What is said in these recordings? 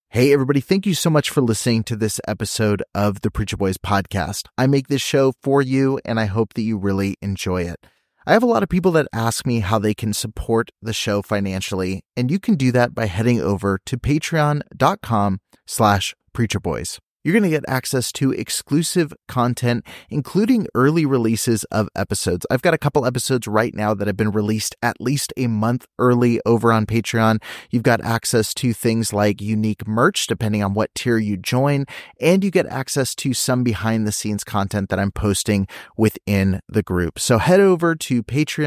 Hey, everybody. Thank you so much for listening to this episode of the Preacher Boys podcast. I make this show for you, and I hope that you really enjoy it. I have a lot of people that ask me how they can support the show financially, and you can do that by heading over to patreon.com/preacherboys. You're going to get access to exclusive content, including early releases of episodes. I've got a couple episodes right now that have been released at least a month early over on Patreon. You've got access to things like unique merch, depending on what tier you join, and you get access to some behind the scenes content that I'm posting within the group. So head over to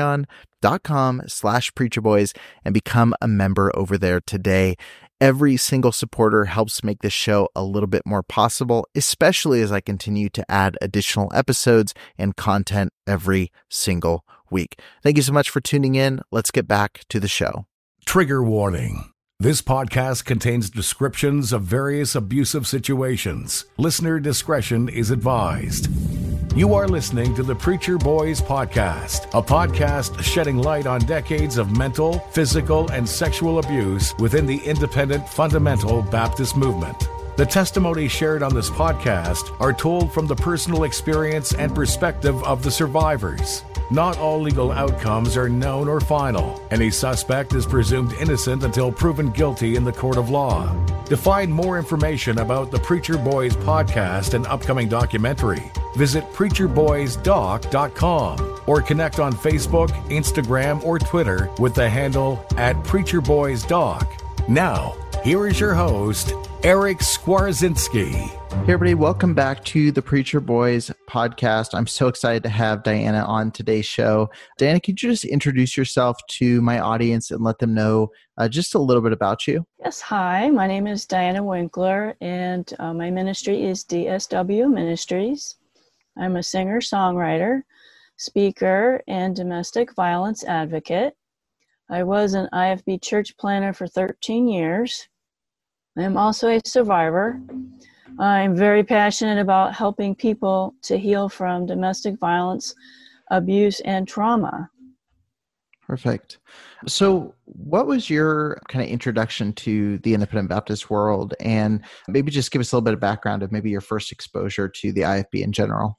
patreon.com/preacherboys and become a member over there today. Every single supporter helps make this show a little bit more possible, especially as I continue to add additional episodes and content every single week. Thank you so much for tuning in. Let's get back to the show. Trigger warning. This podcast contains descriptions of various abusive situations. Listener discretion is advised. You are listening to the Preacher Boys podcast, a podcast shedding light on decades of mental, physical, and sexual abuse within the independent fundamental Baptist movement. The testimonies shared on this podcast are told from the personal experience and perspective of the survivors. Not all legal outcomes are known or final. Any suspect is presumed innocent until proven guilty in the court of law. To find more information about the Preacher Boys podcast and upcoming documentary, visit preacherboysdoc.com or connect on Facebook, Instagram, or Twitter with the handle @preacherboysdoc. Now, here is your host, Eric Skwarczynski. Hey, everybody. Welcome back to the Preacher Boys podcast. I'm so excited to have Diana on today's show. Diana, could you just introduce yourself to my audience and let them know just a little bit about you? Yes. Hi, my name is Diana Winkler, and my ministry is DSW Ministries. I'm a singer, songwriter, speaker, and domestic violence advocate. I was an IFB church planner for 13 years. I'm also a survivor. I'm very passionate about helping people to heal from domestic violence, abuse, and trauma. Perfect. So what was your kind of introduction to the Independent Baptist world? And maybe just give us a little bit of background of maybe your first exposure to the IFB in general.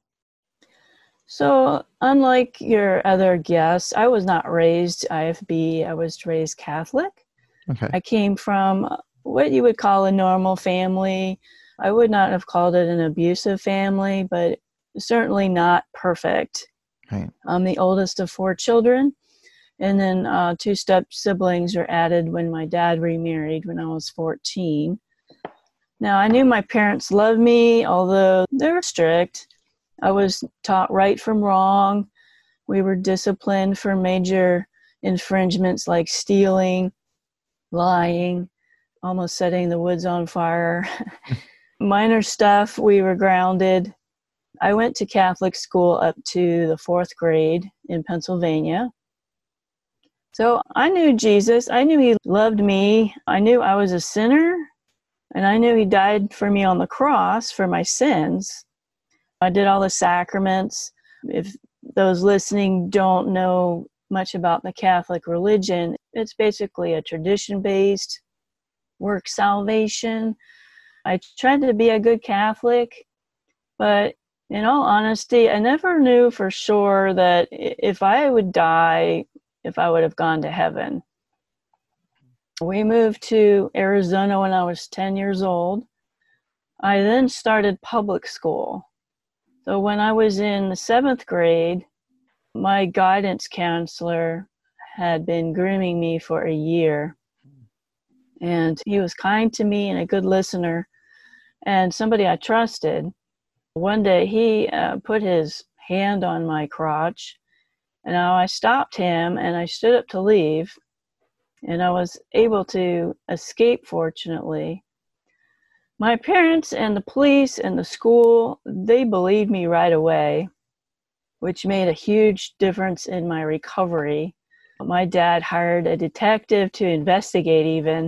So unlike your other guests, I was not raised IFB. I was raised Catholic. Okay. I came from what you would call a normal family. I would not have called it an abusive family, but certainly not perfect. Right. I'm the oldest of 4 children, and then 2 step siblings were added when my dad remarried when I was 14. Now, I knew my parents loved me, although they were strict. I was taught right from wrong. We were disciplined for major infringements like stealing, lying, almost setting the woods on fire. Minor stuff, we were grounded. I went to Catholic school up to the 4th grade in Pennsylvania. So I knew Jesus. I knew he loved me. I knew I was a sinner, and I knew he died for me on the cross for my sins. I did all the sacraments. If those listening don't know much about the Catholic religion, it's basically a tradition-based work salvation. I tried to be a good Catholic, but in all honesty, I never knew for sure that if I would die, if I would have gone to heaven. We moved to Arizona when I was 10 years old. I then started public school. So when I was in the 7th grade, my guidance counselor had been grooming me for a year. And he was kind to me and a good listener and somebody I trusted. One day he put his hand on my crotch, and I stopped him and I stood up to leave, and I was able to escape, fortunately. My parents and the police and the school, they believed me right away, which made a huge difference in my recovery. My dad hired a detective to investigate even.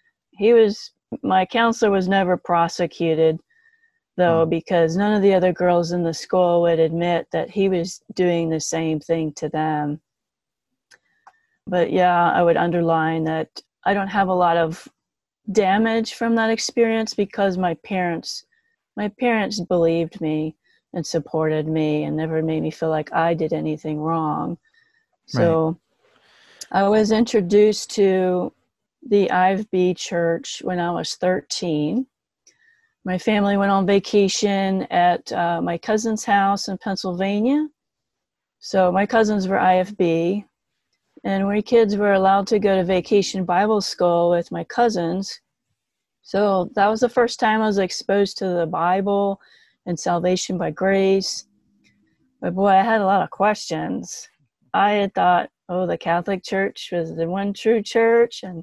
My counselor was never prosecuted, though, because none of the other girls in the school would admit that he was doing the same thing to them. But yeah, I would underline that I don't have a lot of damage from that experience because my parents believed me and supported me and never made me feel like I did anything wrong. So I was introduced to the IFB church when I was 13. My family went on vacation at my cousin's house in Pennsylvania. So my cousins were IFB, and we kids were allowed to go to vacation Bible school with my cousins. So that was the first time I was exposed to the Bible and salvation by grace. But boy, I had a lot of questions. I had thought, the Catholic Church was the one true church, and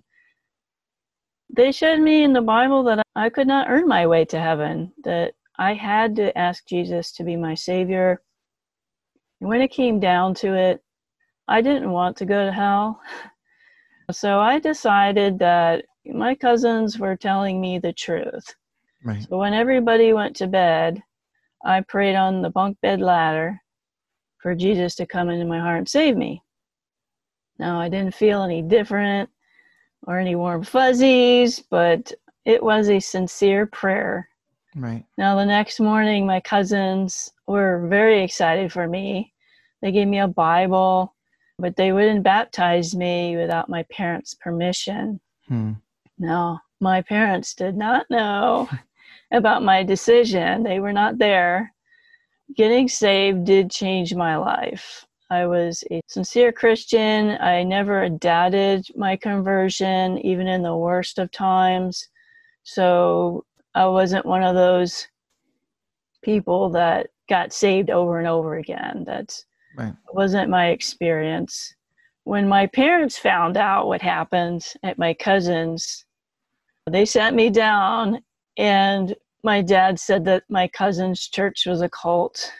they showed me in the Bible that I could not earn my way to heaven, that I had to ask Jesus to be my Savior. And when it came down to it, I didn't want to go to hell. So I decided that my cousins were telling me the truth. Right. So when everybody went to bed, I prayed on the bunk bed ladder for Jesus to come into my heart and save me. Now, I didn't feel any different or any warm fuzzies, but it was a sincere prayer. Right. Now, the next morning, my cousins were very excited for me. They gave me a Bible, but they wouldn't baptize me without my parents' permission. Now, my parents did not know about my decision. They were not there. Getting saved did change my life. I was a sincere Christian. I never doubted my conversion, even in the worst of times. So I wasn't one of those people that got saved over and over again. That wasn't my experience. When my parents found out what happened at my cousin's, they sat me down, and my dad said that my cousin's church was a cult.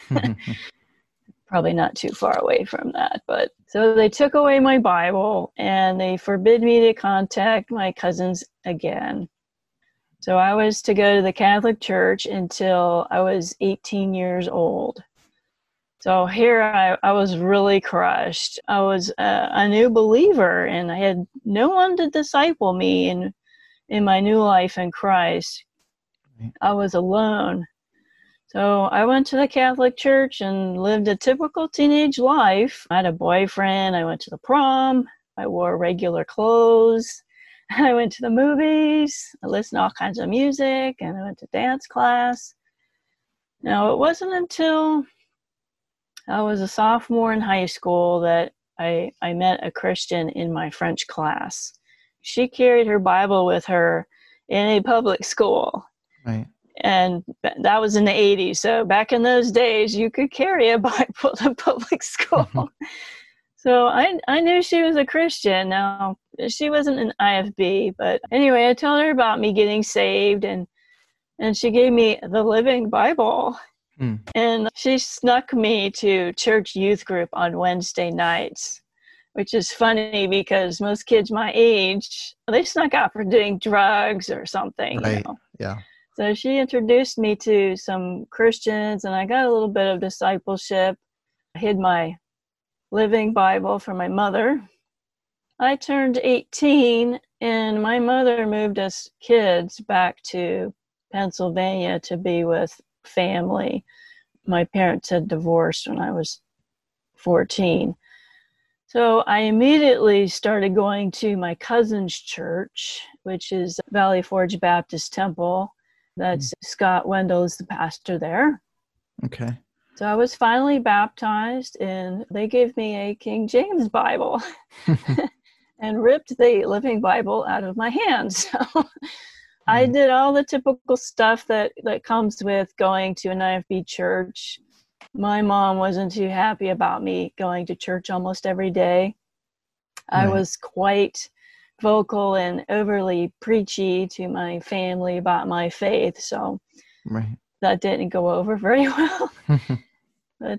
Probably not too far away from that. But so they took away my Bible, and they forbid me to contact my cousins again. So I was to go to the Catholic Church until I was 18 years old. So here I was really crushed. I was a new believer, and I had no one to disciple me in my new life in Christ. I was alone. So I went to the Catholic Church and lived a typical teenage life. I had a boyfriend. I went to the prom. I wore regular clothes. I went to the movies. I listened to all kinds of music, and I went to dance class. Now, it wasn't until I was a sophomore in high school that I met a Christian in my French class. She carried her Bible with her in a public school. Right. And that was in the 80s. So back in those days, you could carry a Bible to public school. So I knew she was a Christian. Now, she wasn't an IFB, but anyway, I told her about me getting saved, and she gave me the Living Bible. And she snuck me to church youth group on Wednesday nights, which is funny because most kids my age, they snuck out for doing drugs or something. Right. You know? Yeah. So she introduced me to some Christians, and I got a little bit of discipleship. I hid my Living Bible from my mother. I turned 18, and my mother moved us kids back to Pennsylvania to be with family. My parents had divorced when I was 14. So I immediately started going to my cousin's church, which is Valley Forge Baptist Temple. That's Scott Wendell is the pastor there. Okay. So I was finally baptized, and they gave me a King James Bible and ripped the Living Bible out of my hands. So I did all the typical stuff that comes with going to an IFB church. My mom wasn't too happy about me going to church almost every day. I was quite vocal and overly preachy to my family about my faith, so that didn't go over very well. But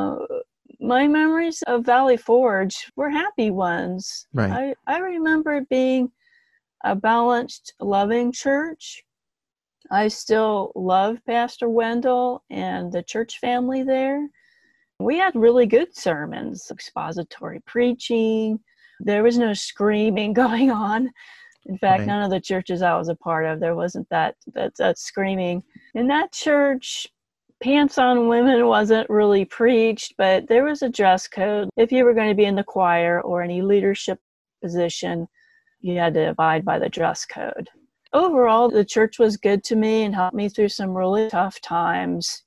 my memories of Valley Forge were happy ones. I remember it being a balanced, loving church. I still love Pastor Wendell and the church family there. We had really good sermons, expository preaching. There was no screaming going on. In fact, Right. none of the churches I was a part of, there wasn't that screaming. In that church, pants on women wasn't really preached, but there was a dress code. If you were going to be in the choir or any leadership position, you had to abide by the dress code. Overall, the church was good to me and helped me through some really tough times.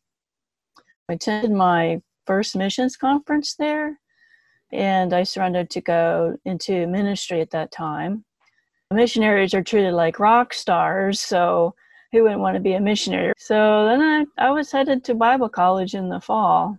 I attended my first missions conference there, and I surrendered to go into ministry at that time. Missionaries are treated like rock stars, so who wouldn't want to be a missionary? So then I was headed to Bible college in the fall.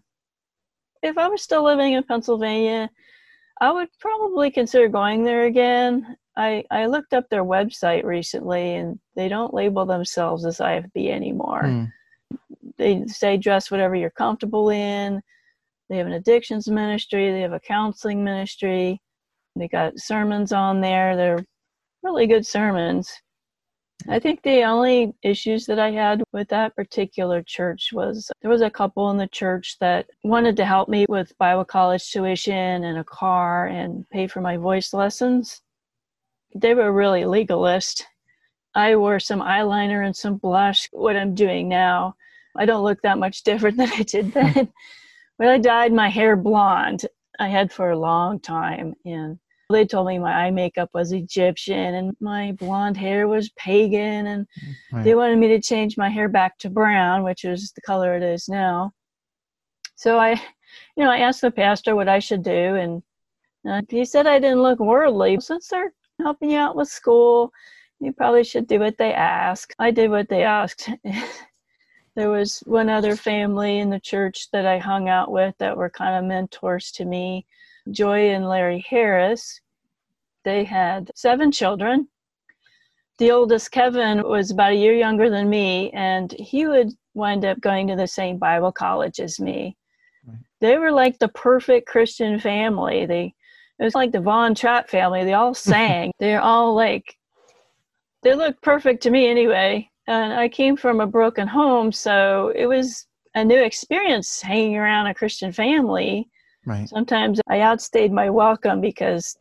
If I was still living in Pennsylvania, I would probably consider going there again. I looked up their website recently, and they don't label themselves as IFB anymore. They say dress whatever you're comfortable in. They have an addictions ministry. They have a counseling ministry. They got sermons on there. They're really good sermons. I think the only issues that I had with that particular church was there was a couple in the church that wanted to help me with Bible college tuition and a car and pay for my voice lessons. They were really legalist. I wore some eyeliner and some blush, what I'm doing now. I don't look that much different than I did then. But I dyed my hair blonde. I had for a long time, and they told me my eye makeup was Egyptian and my blonde hair was pagan, and they wanted me to change my hair back to brown, which is the color it is now. So I asked the pastor what I should do, and he said I didn't look worldly. Since they're helping you out with school, you probably should do what they ask. I did what they asked. There was one other family in the church that I hung out with that were kind of mentors to me, Joy and Larry Harris. They had 7 children. The oldest, Kevin, was about a year younger than me, and he would wind up going to the same Bible college as me. Right. They were like the perfect Christian family. It was like the Von Trapp family. They all sang. They're all they looked perfect to me anyway. And I came from a broken home, so it was a new experience hanging around a Christian family. Right. Sometimes I outstayed my welcome because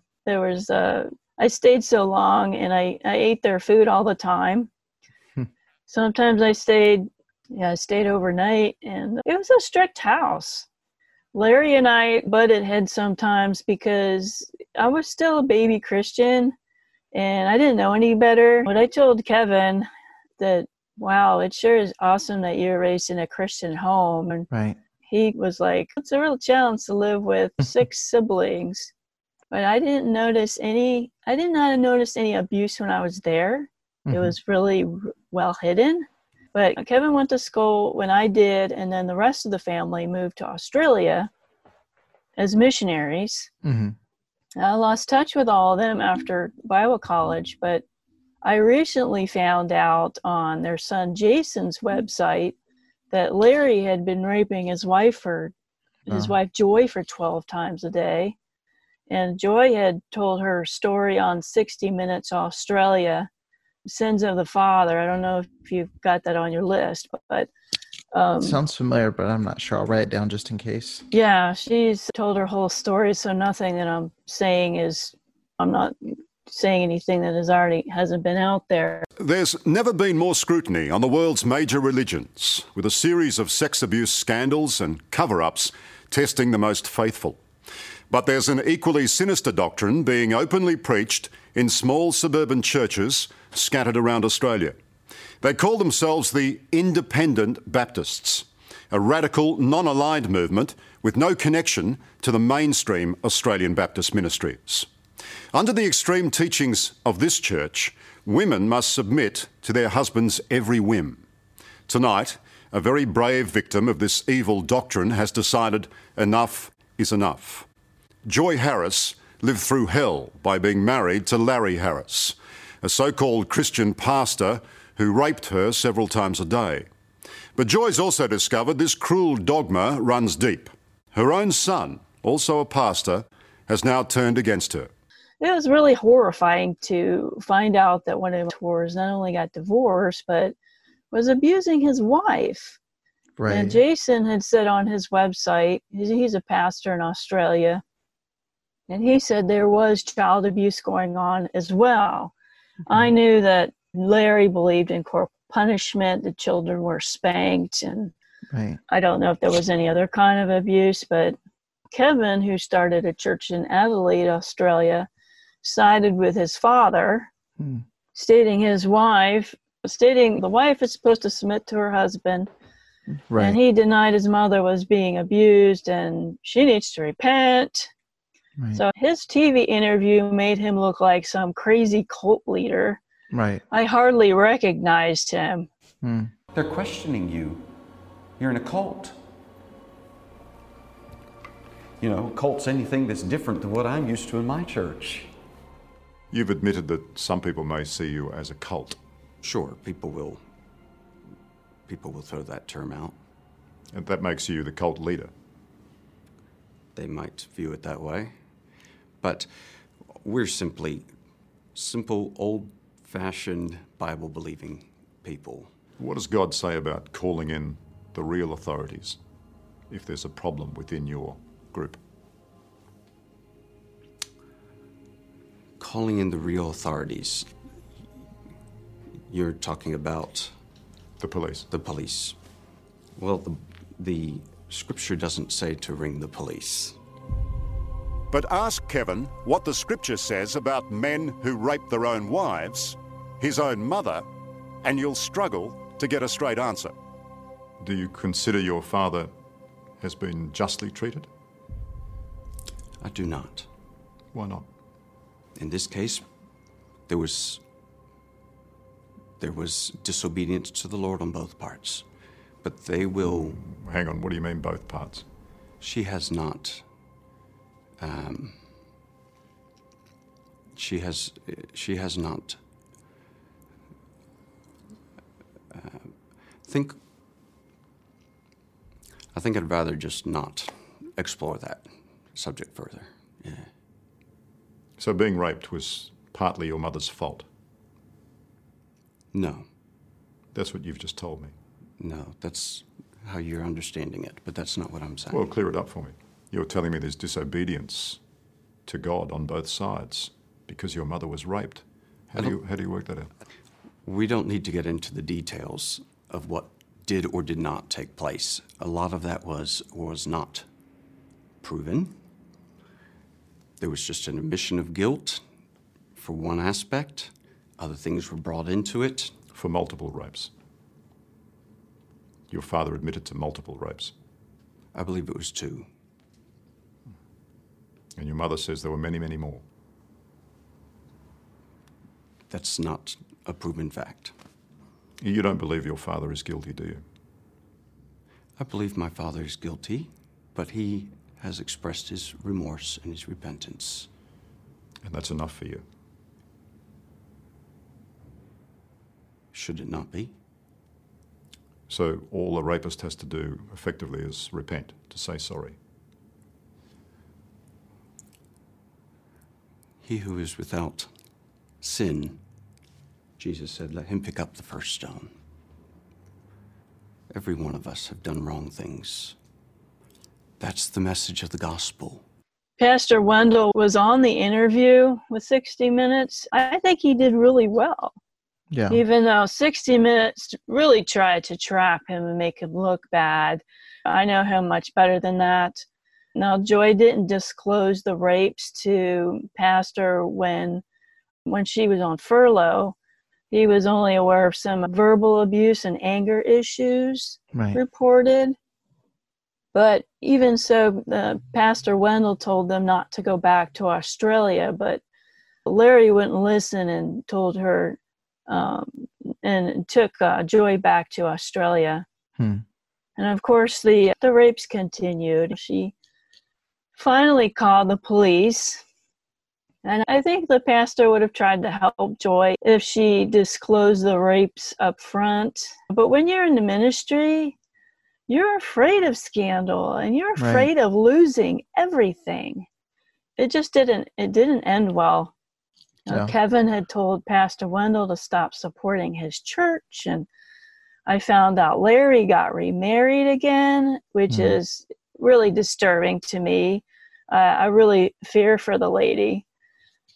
I stayed so long and I ate their food all the time. Sometimes I stayed overnight, and it was a strict house. Larry and I butted heads sometimes because I was still a baby Christian and I didn't know any better. But I told Kevin that, wow, it sure is awesome that you're raised in a Christian home. And right. He was like, it's a real challenge to live with 6 siblings. But I did not notice any abuse when I was there. It was really well hidden. But Kevin went to school when I did, and then the rest of the family moved to Australia as missionaries. I lost touch with all of them after Bible college, but I recently found out on their son Jason's website that Larry had been raping his wife Joy for 12 times a day. And Joy had told her story on 60 Minutes Australia, Sins of the Father. I don't know if you've got that on your list, but sounds familiar, but I'm not sure. I'll write it down just in case. Yeah, she's told her whole story, so nothing that I'm not saying anything that hasn't been out there. There's never been more scrutiny on the world's major religions, with a series of sex abuse scandals and cover-ups testing the most faithful. But there's an equally sinister doctrine being openly preached in small suburban churches scattered around Australia. They call themselves the Independent Baptists, a radical, non-aligned movement with no connection to the mainstream Australian Baptist ministries. Under the extreme teachings of this church, women must submit to their husband's every whim. Tonight, a very brave victim of this evil doctrine has decided enough is enough. Joy Harris lived through hell by being married to Larry Harris, a so-called Christian pastor who raped her several times a day. But Joy's also discovered this cruel dogma runs deep. Her own son, also a pastor, has now turned against her. It was really horrifying to find out that one of his mentors not only got divorced, but was abusing his wife. Right. And Jason had said on his website, he's a pastor in Australia, and he said there was child abuse going on as well. I knew that Larry believed in corporal punishment. The children were spanked, and Right. I don't know if there was any other kind of abuse, but Kevin, who started a church in Adelaide, Australia, sided with his father, stating the wife is supposed to submit to her husband. Right. And he denied his mother was being abused and she needs to repent. Right. So his TV interview made him look like some crazy cult leader. Right. I hardly recognized him. They're questioning you. You're in a cult. You know, cult's anything that's different than what I'm used to in my church. You've admitted that some people may see you as a cult. Sure, people will throw that term out. And that makes you the cult leader. They might view it that way. But we're simply simple, old-fashioned, Bible-believing people. What does God say about calling in the real authorities if there's a problem within your group? Calling in the real authorities. You're talking about... The police. The police. Well, the scripture doesn't say to ring the police. But ask Kevin what the scripture says about men who rape their own wives, his own mother, and you'll struggle to get a straight answer. Do you consider your father has been justly treated? I do not. Why not? In this case, there was disobedience to the Lord on both parts. But they will... Hang on, what do you mean both parts? She has not... She has not... I think I'd rather just not explore that subject further. Yeah. So being raped was partly your mother's fault? No. That's what you've just told me. No, that's how you're understanding it, but that's not what I'm saying. Well, clear it up for me. You're telling me there's disobedience to God on both sides because your mother was raped. How do you work that out? We don't need to get into the details of what did or did not take place. A lot of that was not proven. There was just an admission of guilt for one aspect. Other things were brought into it. For multiple rapes. Your father admitted to multiple rapes. I believe it was 2. And your mother says there were many, many more. That's not a proven fact. You don't believe your father is guilty, do you? I believe my father is guilty, but he has expressed his remorse and his repentance. And that's enough for you? Should it not be? So all a rapist has to do, effectively, is repent, to say sorry. He who is without sin, Jesus said, let him pick up the first stone. Every one of us have done wrong things. That's the message of the gospel. Pastor Wendell was on the interview with 60 Minutes. I think he did really well. Yeah. Even though 60 Minutes really tried to trap him and make him look bad. I know him much better than that. Now, Joy didn't disclose the rapes to Pastor when she was on furlough. He was only aware of some verbal abuse and anger issues reported. But even so, Pastor Wendell told them not to go back to Australia, but Larry wouldn't listen and told her and took Joy back to Australia. And of course, the rapes continued. She finally called the police. And I think the pastor would have tried to help Joy if she disclosed the rapes up front. But when you're in the ministry, you're afraid of scandal and you're afraid of losing everything. It didn't end well. Yeah. Kevin had told Pastor Wendell to stop supporting his church, and I found out Larry got remarried again, which is really disturbing to me. I really fear for the lady.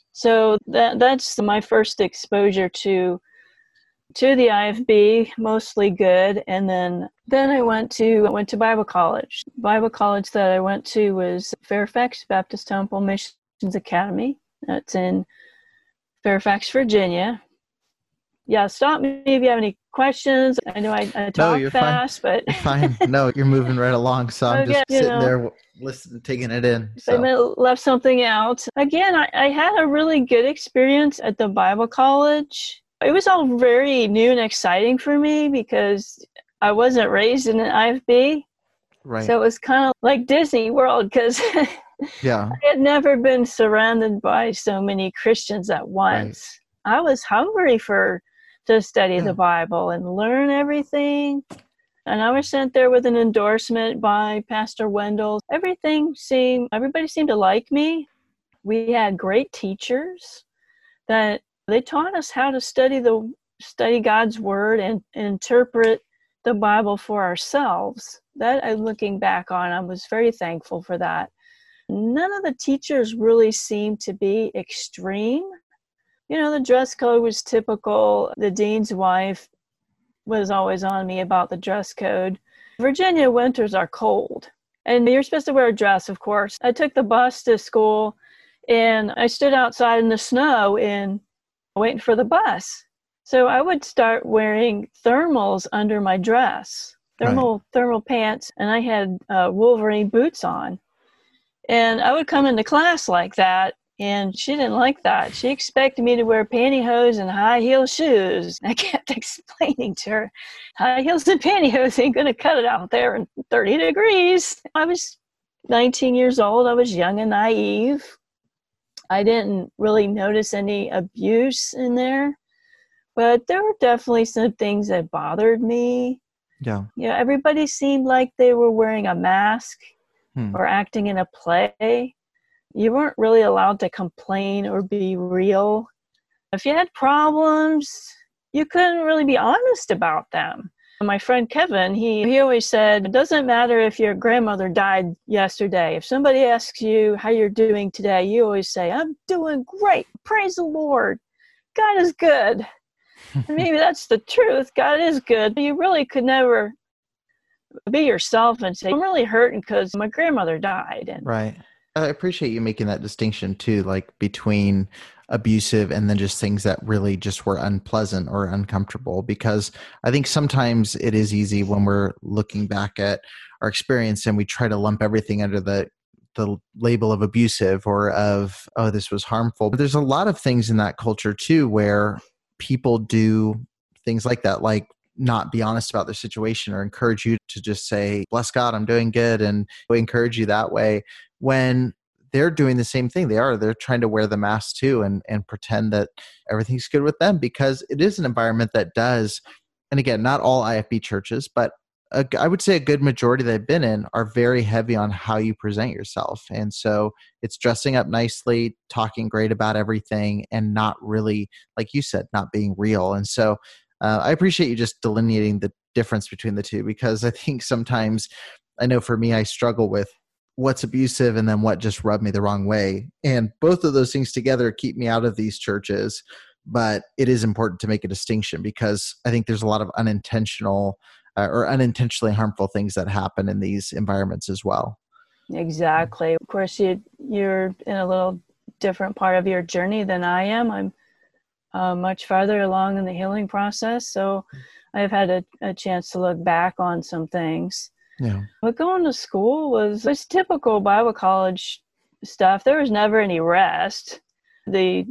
So that's my first exposure to the IFB, mostly good. And then I went to Bible college. Bible college that I went to was Fairfax Baptist Temple Missions Academy. That's in Fairfax, Virginia. Yeah, stop me if you have any questions. I know I talk No, you're fast, fine. but You're fine. No, you're moving right along. So I'm just sitting there listening, taking it in. I may have left something out. Again, I had a really good experience at the Bible college. It was all very new and exciting for me because I wasn't raised in an IFB. Right. So it was kind of like Disney World because yeah. I had never been surrounded by so many Christians at once. Right. I was hungry to study the Bible and learn everything. And I was sent there with an endorsement by Pastor Wendell. Everybody seemed to like me. We had great teachers that they taught us how to study God's Word and interpret the Bible for ourselves. That, looking back on, I was very thankful for that. None of the teachers really seemed to be extreme. The dress code was typical. The dean's wife was always on me about the dress code. Virginia winters are cold, and you're supposed to wear a dress, of course. I took the bus to school, and I stood outside in the snow and waiting for the bus. So I would start wearing thermals under my dress, thermal pants, and I had Wolverine boots on. And I would come into class like that, and she didn't like that. She expected me to wear pantyhose and high heel shoes. I kept explaining to her, high heels and pantyhose ain't going to cut it out there in 30 degrees. I was 19 years old. I was young and naive. I didn't really notice any abuse in there, but there were definitely some things that bothered me. Yeah. Everybody seemed like they were wearing a mask or acting in a play. You weren't really allowed to complain or be real. If you had problems, you couldn't really be honest about them. My friend Kevin, he always said, it doesn't matter if your grandmother died yesterday. If somebody asks you how you're doing today, you always say, I'm doing great. Praise the Lord. God is good. And maybe that's the truth. God is good. You really could never be yourself and say, I'm really hurting because my grandmother died. And right. I appreciate you making that distinction too, like between abusive and then just things that really just were unpleasant or uncomfortable, because I think sometimes it is easy when we're looking back at our experience and we try to lump everything under the label of abusive or of, oh, this was harmful. But there's a lot of things in that culture too where people do things like that, like not be honest about their situation or encourage you to just say, bless God, I'm doing good, and we encourage you that way, when they're doing the same thing. They're trying to wear the mask too and pretend that everything's good with them, because it is an environment that does, and again, not all IFB churches, but I would say a good majority that I've been in are very heavy on how you present yourself. And so it's dressing up nicely, talking great about everything, and not really, like you said, not being real. And so I appreciate you just delineating the difference between the two, because I think sometimes, I know for me, I struggle with what's abusive and then what just rubbed me the wrong way. And both of those things together keep me out of these churches. But it is important to make a distinction, because I think there's a lot of unintentional or unintentionally harmful things that happen in these environments as well. Exactly. Of course, you're in a little different part of your journey than I am. I'm much farther along in the healing process. So I've had a chance to look back on some things. Yeah. But going to school was typical Bible college stuff. There was never any rest. The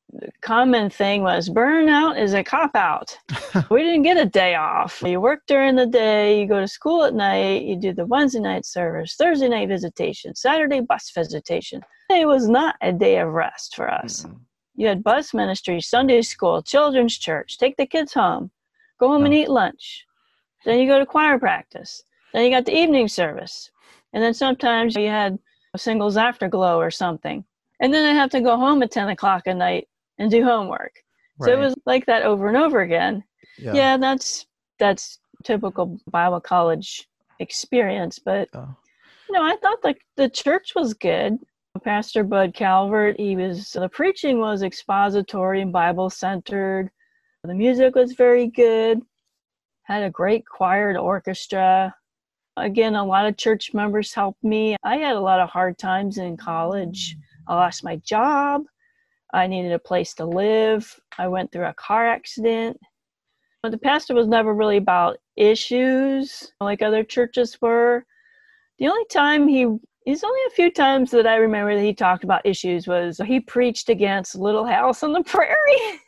common thing was burnout is a cop-out. We didn't get a day off. You work during the day, you go to school at night, you do the Wednesday night service, Thursday night visitation, Saturday bus visitation. It was not a day of rest for us. Mm-hmm. You had bus ministry, Sunday school, children's church, take the kids home, go home and eat lunch. Then you go to choir practice. Then you got the evening service. And then sometimes you had a singles afterglow or something. And then I have to go home at 10 o'clock at night and do homework. Right. So it was like that over and over again. Yeah, that's typical Bible college experience. But, I thought like the church was good. Pastor Bud Calvert, the preaching was expository and Bible-centered. The music was very good. Had a great choir and orchestra. Again, a lot of church members helped me. I had a lot of hard times in college. I lost my job. I needed a place to live. I went through a car accident. But the pastor was never really about issues like other churches were. The only time there's only a few times that I remember that he talked about issues was he preached against Little House on the Prairie.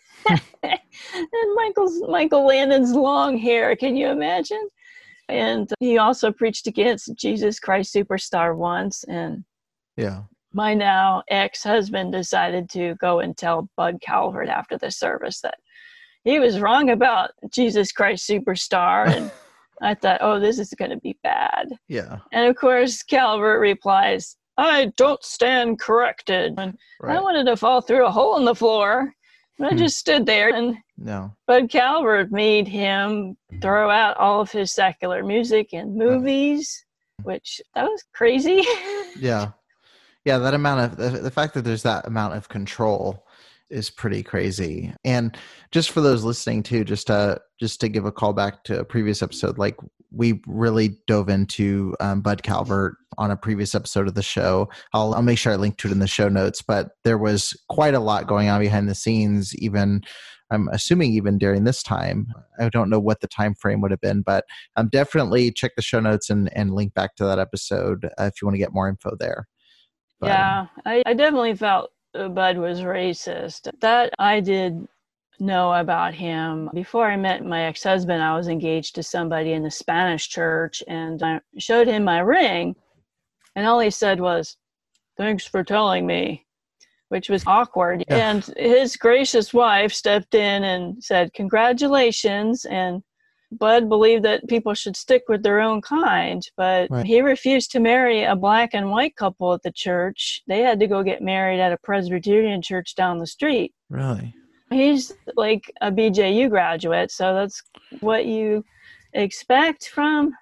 And Michael Landon's long hair, can you imagine? And he also preached against Jesus Christ Superstar once. And Yeah. my now ex-husband decided to go and tell Bud Calvert after the service that he was wrong about Jesus Christ Superstar. And I thought, oh, this is going to be bad. Yeah. And of course, Calvert replies, I don't stand corrected. And Right. I wanted to fall through a hole in the floor. I just stood there, and No. Bud Calvert made him throw out all of his secular music and movies, which that was crazy. Yeah. Yeah. That amount of the fact that there's that amount of control is pretty crazy. And just for those listening too, just to give a call back to a previous episode, like we really dove into Bud Calvert on a previous episode of the show. I'll make sure I link to it in the show notes, but there was quite a lot going on behind the scenes, even I'm assuming even during this time. I don't know what the time frame would have been, but definitely check the show notes and link back to that episode if you want to get more info there. But, yeah, I definitely felt Bud was racist. That I did know about him. Before I met my ex-husband, I was engaged to somebody in the Spanish church, and I showed him my ring, and all he said was, "Thanks for telling me," which was awkward. Yeah. And his gracious wife stepped in and said, "Congratulations." And Bud believed that people should stick with their own kind, but Right. he refused to marry a black and white couple at the church. They had to go get married at a Presbyterian church down the street. Really? He's like a BJU graduate, so that's what you expect from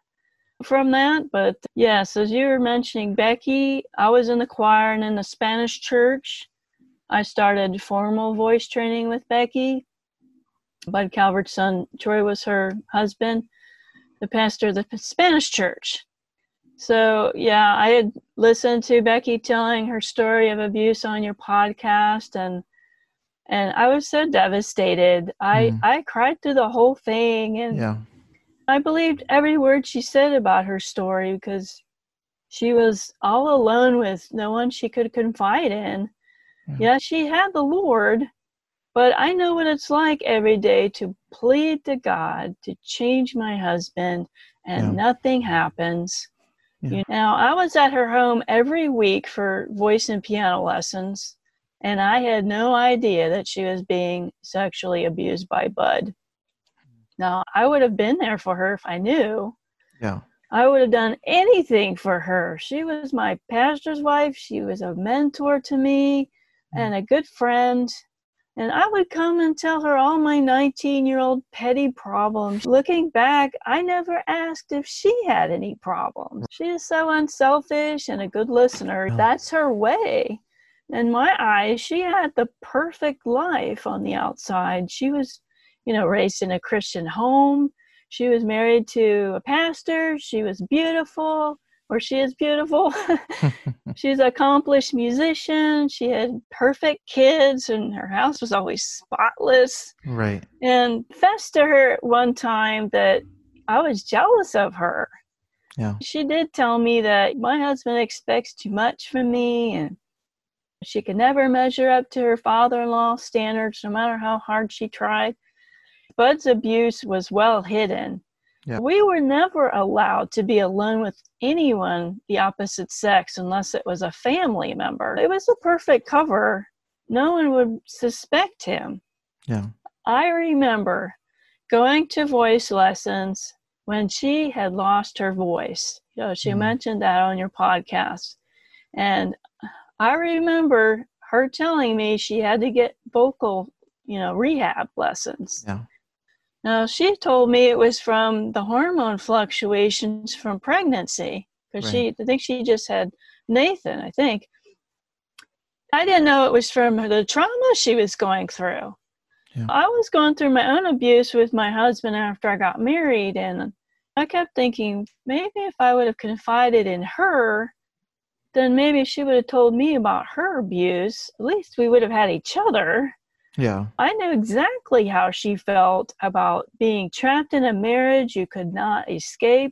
that. But yes, as you were mentioning, Becky, I was in the choir and in the Spanish church. I started formal voice training with Becky. Bud Calvert's son, Troy, was her husband, the pastor of the Spanish church. So, yeah, I had listened to Becky telling her story of abuse on your podcast, and I was so devastated. I cried through the whole thing, and Yeah. I believed every word she said about her story because she was all alone with no one she could confide in. Yeah, she had the Lord, but I know what it's like every day to plead to God to change my husband, and nothing happens. Yeah. Now, I was at her home every week for voice and piano lessons, and I had no idea that she was being sexually abused by Bud. Now, I would have been there for her if I knew. Yeah. I would have done anything for her. She was my pastor's wife. She was a mentor to me and a good friend. And I would come and tell her all my 19-year-old petty problems. Looking back, I never asked if she had any problems. She is so unselfish and a good listener. That's her way. In my eyes, she had the perfect life on the outside. She was, raised in a Christian home. She was married to a pastor. She was beautiful, or she is beautiful. She's an accomplished musician. She had perfect kids, and her house was always spotless. Right. And confessed to her one time that I was jealous of her. Yeah. She did tell me that my husband expects too much from me, and she could never measure up to her father-in-law standards, no matter how hard she tried. Bud's abuse was well hidden. Yeah. We were never allowed to be alone with anyone the opposite sex unless it was a family member. It was a perfect cover. No one would suspect him. Yeah. I remember going to voice lessons when she had lost her voice. She mentioned that on your podcast. And I remember her telling me she had to get vocal, rehab lessons. Yeah. Now, she told me it was from the hormone fluctuations from pregnancy, because Right. I think she just had Nathan, I think. I didn't know it was from the trauma she was going through. Yeah. I was going through my own abuse with my husband after I got married, and I kept thinking, maybe if I would have confided in her, then maybe she would have told me about her abuse. At least we would have had each other. Yeah. I knew exactly how she felt about being trapped in a marriage you could not escape.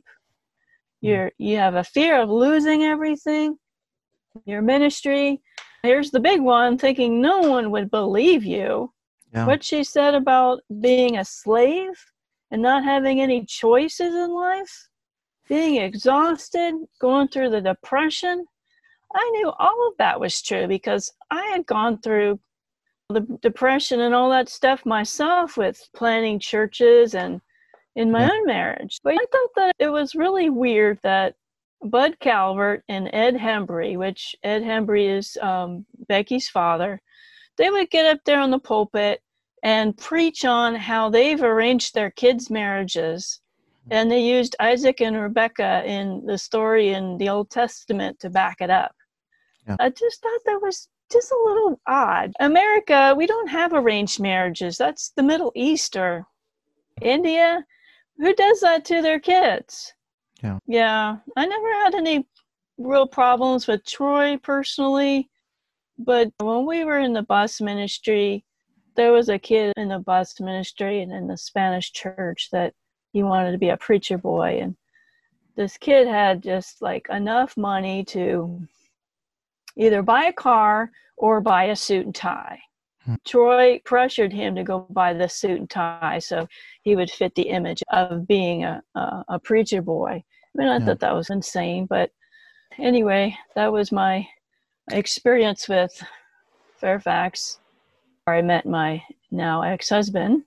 You have a fear of losing everything, your ministry. Here's the big one, thinking no one would believe you. Yeah. What she said about being a slave and not having any choices in life, being exhausted, going through the depression. I knew all of that was true because I had gone through the depression and all that stuff myself with planning churches and in my own marriage. But I thought that it was really weird that Bud Calvert and Ed Hembry, which Ed Hembry is Becky's father, they would get up there on the pulpit and preach on how they've arranged their kids' marriages. And they used Isaac and Rebecca in the story in the Old Testament to back it up. Yeah. I just thought that was just a little odd. America, we don't have arranged marriages. That's the Middle East or India. Who does that to their kids? Yeah. I never had any real problems with Troy personally. But when we were in the bus ministry, there was a kid in the bus ministry and in the Spanish church that he wanted to be a preacher boy. And this kid had just like enough money to either buy a car or buy a suit and tie. Troy pressured him to go buy the suit and tie so he would fit the image of being a preacher boy. I mean, I thought that was insane. But anyway, that was my experience with Fairfax, where I met my now ex-husband.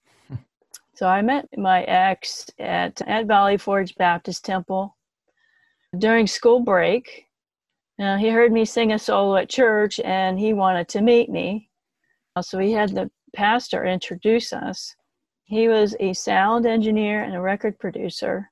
So I met my ex at Valley Forge Baptist Temple during school break. He heard me sing a solo at church and he wanted to meet me. So he had the pastor introduce us. He was a sound engineer and a record producer.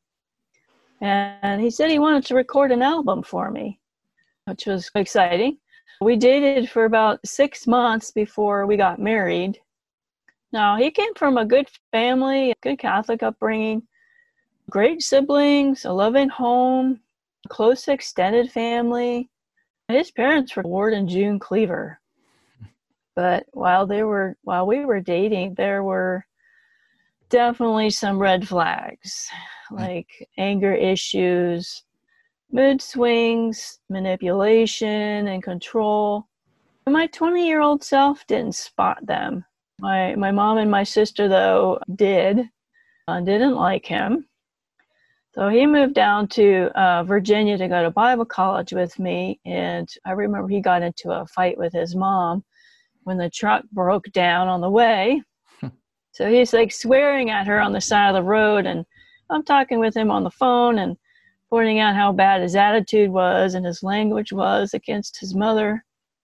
And he said he wanted to record an album for me, which was exciting. We dated for about 6 months before we got married. Now, he came from a good family, a good Catholic upbringing, great siblings, a loving home, close extended family. His parents were Ward and June Cleaver. But while we were dating, there were definitely some red flags, like anger issues, mood swings, manipulation, and control. My 20-year-old self didn't spot them. My mom and my sister, though, didn't like him. So he moved down to Virginia to go to Bible college with me, and I remember he got into a fight with his mom when the truck broke down on the way. So he's like swearing at her on the side of the road, and I'm talking with him on the phone and pointing out how bad his attitude was and his language was against his mother.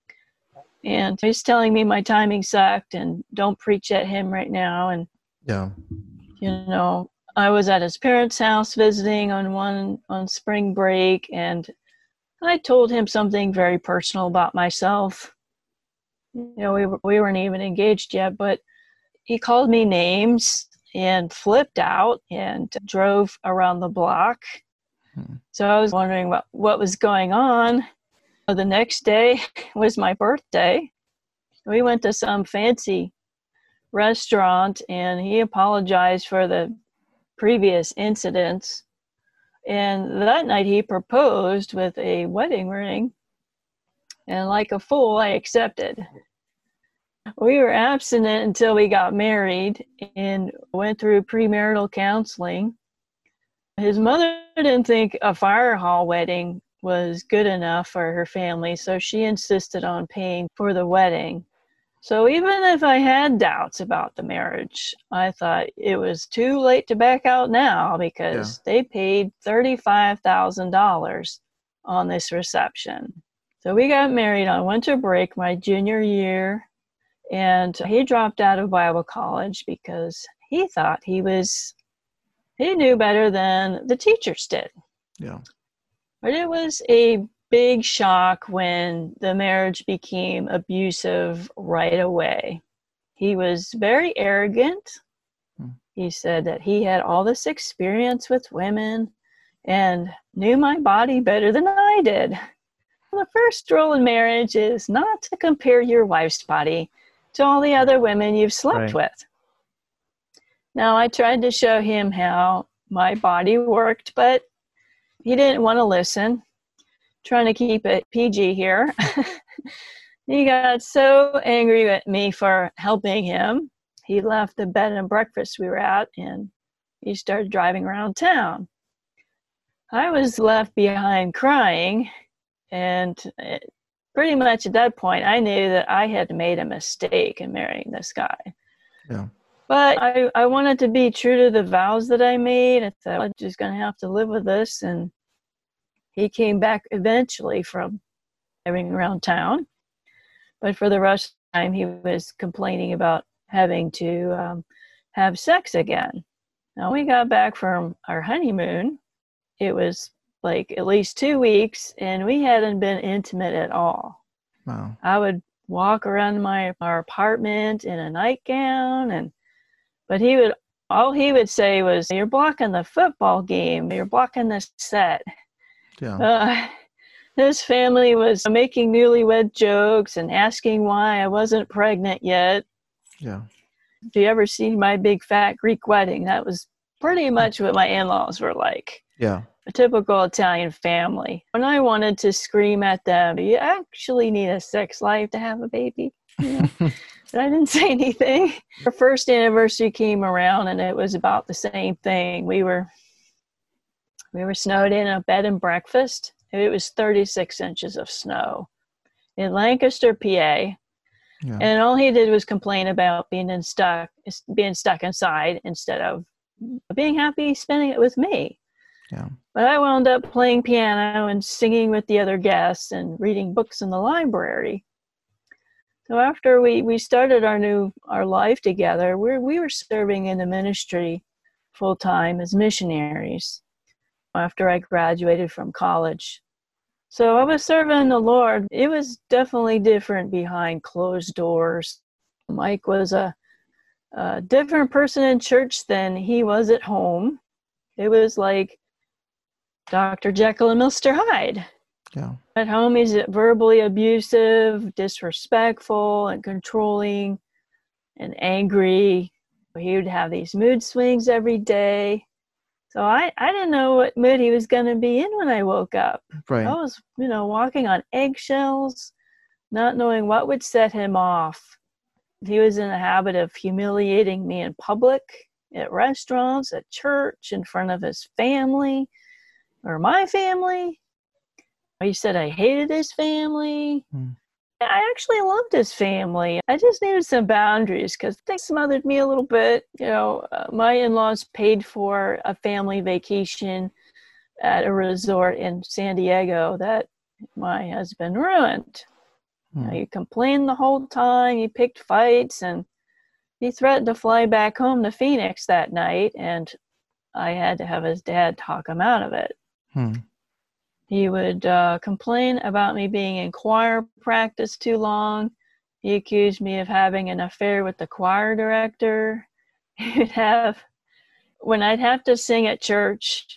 And he's telling me my timing sucked and don't preach at him right now. And, I was at his parents' house visiting on spring break, and I told him something very personal about myself. We weren't even engaged yet, but he called me names and flipped out and drove around the block. So I was wondering what was going on. The next day was my birthday. We went to some fancy restaurant, and he apologized for the previous incidents. And that night he proposed with a wedding ring. And like a fool, I accepted. We were abstinent until we got married and went through premarital counseling. His mother didn't think a fire hall wedding was good enough for her family, so she insisted on paying for the wedding. So even if I had doubts about the marriage, I thought it was too late to back out now because they paid $35,000 on this reception. So we got married on winter break my junior year, and he dropped out of Bible college because he thought he knew better than the teachers did. Yeah. But it was a big shock when the marriage became abusive right away. He was very arrogant. He said that he had all this experience with women and knew my body better than I did. The first rule in marriage is not to compare your wife's body to all the other women you've slept with. Now, I tried to show him how my body worked, but he didn't want to listen. Trying to keep it PG here. He got so angry at me for helping him. He left the bed and breakfast we were at, and he started driving around town. I was left behind crying, and pretty much at that point, I knew that I had made a mistake in marrying this guy. Yeah. But I wanted to be true to the vows that I made. I thought I was just going to have to live with this. And he came back eventually from driving around town. But for the rest of the time, he was complaining about having to have sex again. Now, we got back from our honeymoon. It was like at least 2 weeks, and we hadn't been intimate at all. Wow. I would walk around our apartment in a nightgown, but all he would say was, "You're blocking the football game. You're blocking the set." Yeah. His family was making newlywed jokes and asking why I wasn't pregnant yet. Yeah. If you ever seen my big fat Greek wedding, that was pretty much what my in-laws were like. Yeah. A typical Italian family. When I wanted to scream at them, "You actually need a sex life to have a baby." But I didn't say anything. Our first anniversary came around, and it was about the same thing. We were snowed in a bed and breakfast. It was 36 inches of snow in Lancaster, PA. Yeah. And all he did was complain about being stuck inside instead of being happy spending it with me. Yeah. But I wound up playing piano and singing with the other guests and reading books in the library. So after we started our life together, we were serving in the ministry full time as missionaries after I graduated from college. So I was serving the Lord. It was definitely different behind closed doors. Mike was a different person in church than he was at home. It was like Dr. Jekyll and Mr. Hyde. Yeah. At home, he's verbally abusive, disrespectful, and controlling, and angry. He would have these mood swings every day. So I didn't know what mood he was going to be in when I woke up. Right. I was, walking on eggshells, not knowing what would set him off. He was in the habit of humiliating me in public, at restaurants, at church, in front of his family, or my family. He said I hated his family. I actually loved his family. I just needed some boundaries because they smothered me a little bit. My in-laws paid for a family vacation at a resort in San Diego that my husband ruined. He complained the whole time. He picked fights, and he threatened to fly back home to Phoenix that night, and I had to have his dad talk him out of it. He would complain about me being in choir practice too long. He accused me of having an affair with the choir director. He would when I'd have to sing at church,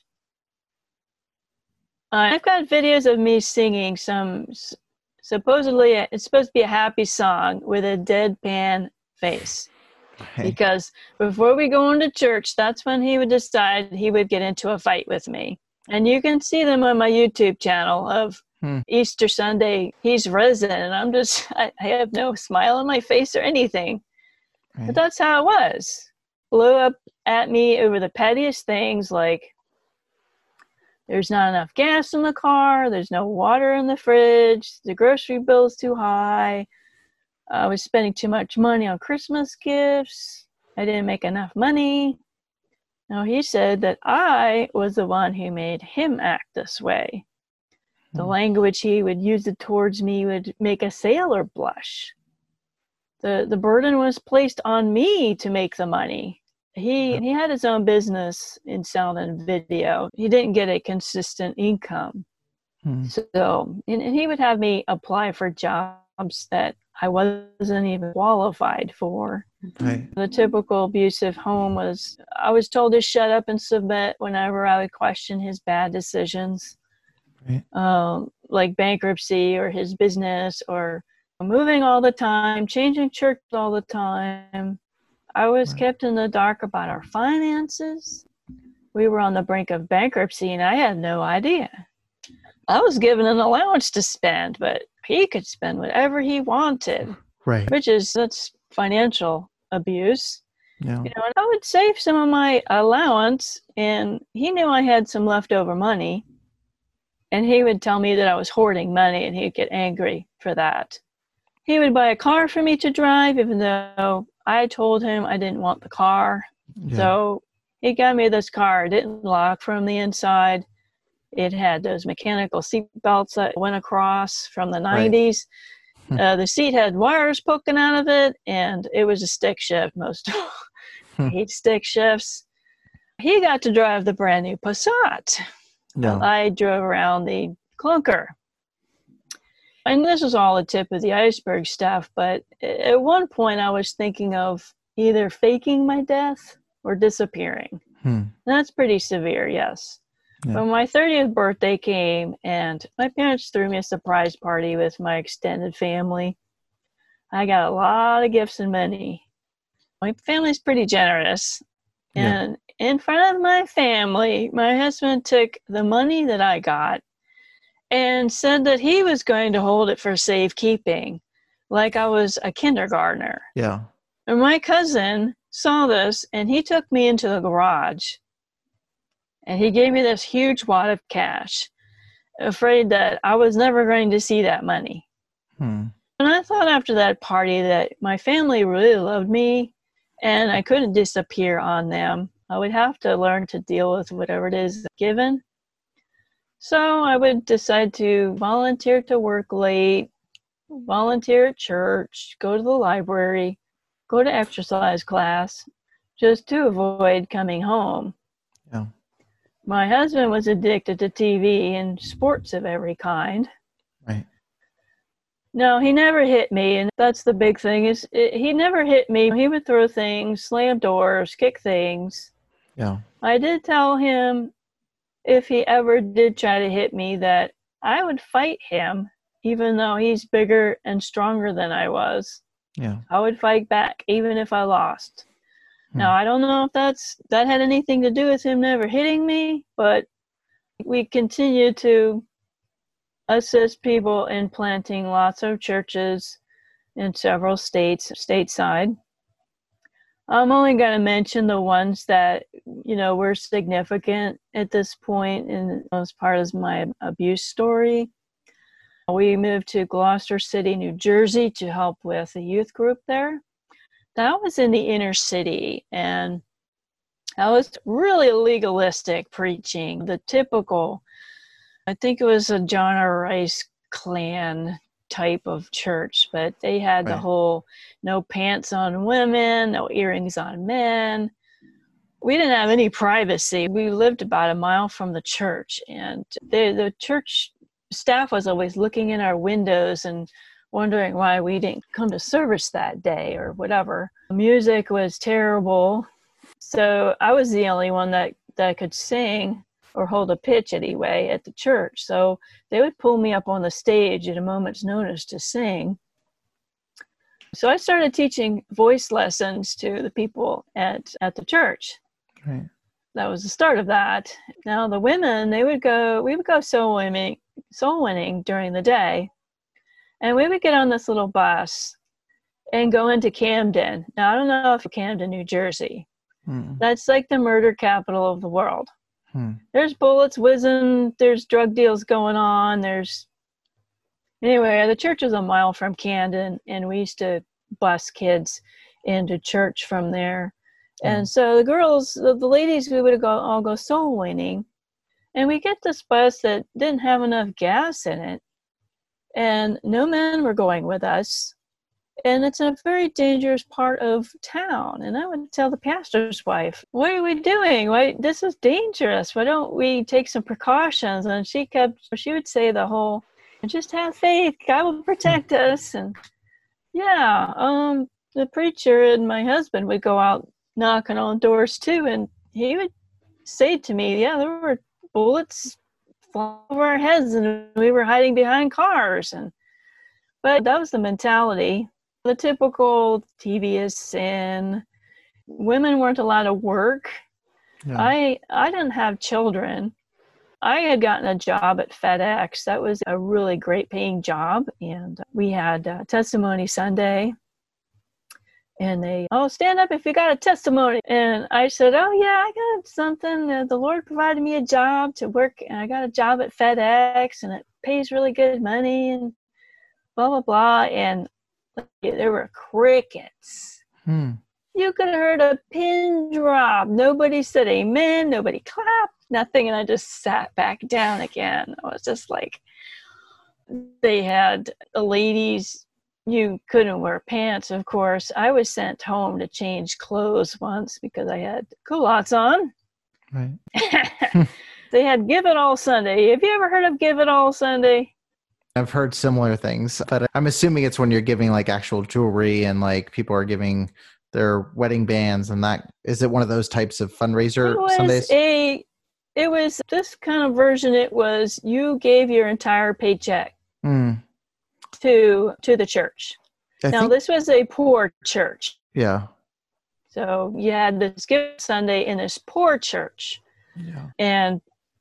I've got videos of me singing supposedly, it's supposed to be a happy song with a deadpan face. Hey. Because before we go into church, that's when he would decide he would get into a fight with me. And you can see them on my YouTube channel of Easter Sunday. He's risen, and I have no smile on my face or anything. Right. But that's how it was. Blew up at me over the pettiest things, like there's not enough gas in the car, there's no water in the fridge, the grocery bill's too high, I was spending too much money on Christmas gifts, I didn't make enough money. Now, he said that I was the one who made him act this way. The language he would use towards me would make a sailor blush. The burden was placed on me to make the money. He had his own business in sound and video. He didn't get a consistent income. So, and he would have me apply for jobs that I wasn't even qualified for. Right. The typical abusive home was, I was told to shut up and submit whenever I would question his bad decisions, Right. like bankruptcy or his business or moving all the time, changing church all the time. I was kept in the dark about our finances. We were on the brink of bankruptcy and I had no idea. I was given an allowance to spend, but he could spend whatever he wanted, Right. that's financial abuse. Yeah. And I would save some of my allowance, and he knew I had some leftover money, and he would tell me that I was hoarding money, and he'd get angry for that. He would buy a car for me to drive, even though I told him I didn't want the car. Yeah. So he got me this car. It didn't lock from the inside. It had those mechanical seat belts that went across from the 90s. The seat had wires poking out of it, and it was a stick shift. Most I hate stick shifts. He got to drive the brand new Passat. Yeah. I drove around the clunker. And this was all the tip of the iceberg stuff, but at one point I was thinking of either faking my death or disappearing. That's pretty severe, yes. Yeah. When my 30th birthday came and my parents threw me a surprise party with my extended family, I got a lot of gifts and money. My family's pretty generous. And in front of my family, my husband took the money that I got and said that he was going to hold it for safekeeping, like I was a kindergartner. Yeah. And my cousin saw this and he took me into the garage. And he gave me this huge wad of cash, afraid that I was never going to see that money. And I thought after that party that my family really loved me and I couldn't disappear on them. I would have to learn to deal with whatever it is given. So I would decide to volunteer to work late, volunteer at church, go to the library, go to exercise class, just to avoid coming home. Yeah. My husband was addicted to TV and sports of every kind. Right. No, he never hit me, and that's the big thing. He never hit me. He would throw things, slam doors, kick things. Yeah. I did tell him if he ever did try to hit me that I would fight him, even though he's bigger and stronger than I was. Yeah. I would fight back, even if I lost. Now, I don't know if that had anything to do with him never hitting me, but we continue to assist people in planting lots of churches in several states, stateside. I'm only going to mention the ones that, were significant at this point and as part of my abuse story. We moved to Gloucester City, New Jersey to help with a youth group there. That was in the inner city, and that was really legalistic preaching, the typical, I think it was a John R. Rice Klan type of church, but they had the whole no pants on women, no earrings on men. We didn't have any privacy. We lived about a mile from the church, and the church staff was always looking in our windows and wondering why we didn't come to service that day or whatever. Music was terrible. So I was the only one that could sing or hold a pitch anyway at the church. So they would pull me up on the stage at a moment's notice to sing. So I started teaching voice lessons to the people at the church. Right. That was the start of that. Now the women, we would go soul winning during the day. And we would get on this little bus and go into Camden. Now, I don't know if Camden, New Jersey. That's like the murder capital of the world. There's bullets whizzing. There's drug deals going on. Anyway, the church is a mile from Camden, and we used to bus kids into church from there. And so the girls, the ladies, we would all go soul winning. And we get this bus that didn't have enough gas in it. And no men were going with us. And it's a very dangerous part of town. And I would tell the pastor's wife, what are we doing? Why, this is dangerous. Why don't we take some precautions? And she would say the whole, just have faith. God will protect us. And the preacher and my husband would go out knocking on doors too. And he would say to me, yeah, there were bullets flying over our heads and we were hiding behind cars. But that was the mentality. The typical TV is sin. Women weren't allowed to work. Yeah. I didn't have children. I had gotten a job at FedEx. That was a really great paying job. And we had Testimony Sunday. And they, stand up if you got a testimony. And I said, I got something. The Lord provided me a job to work. And I got a job at FedEx and it pays really good money and blah, blah, blah. And there were crickets. You could have heard a pin drop. Nobody said amen. Nobody clapped. Nothing. And I just sat back down again. I was just like, they had the ladies, you couldn't wear pants, of course. I was sent home to change clothes once because I had culottes on. Right. They had Give It All Sunday. Have you ever heard of Give It All Sunday? I've heard similar things, but I'm assuming it's when you're giving like actual jewelry and like people are giving their wedding bands and that. Is it one of those types of fundraiser Sundays? It was this kind of version. It was you gave your entire paycheck to the church. This was a poor church. Yeah. So you had this Give Sunday in this poor church. Yeah. And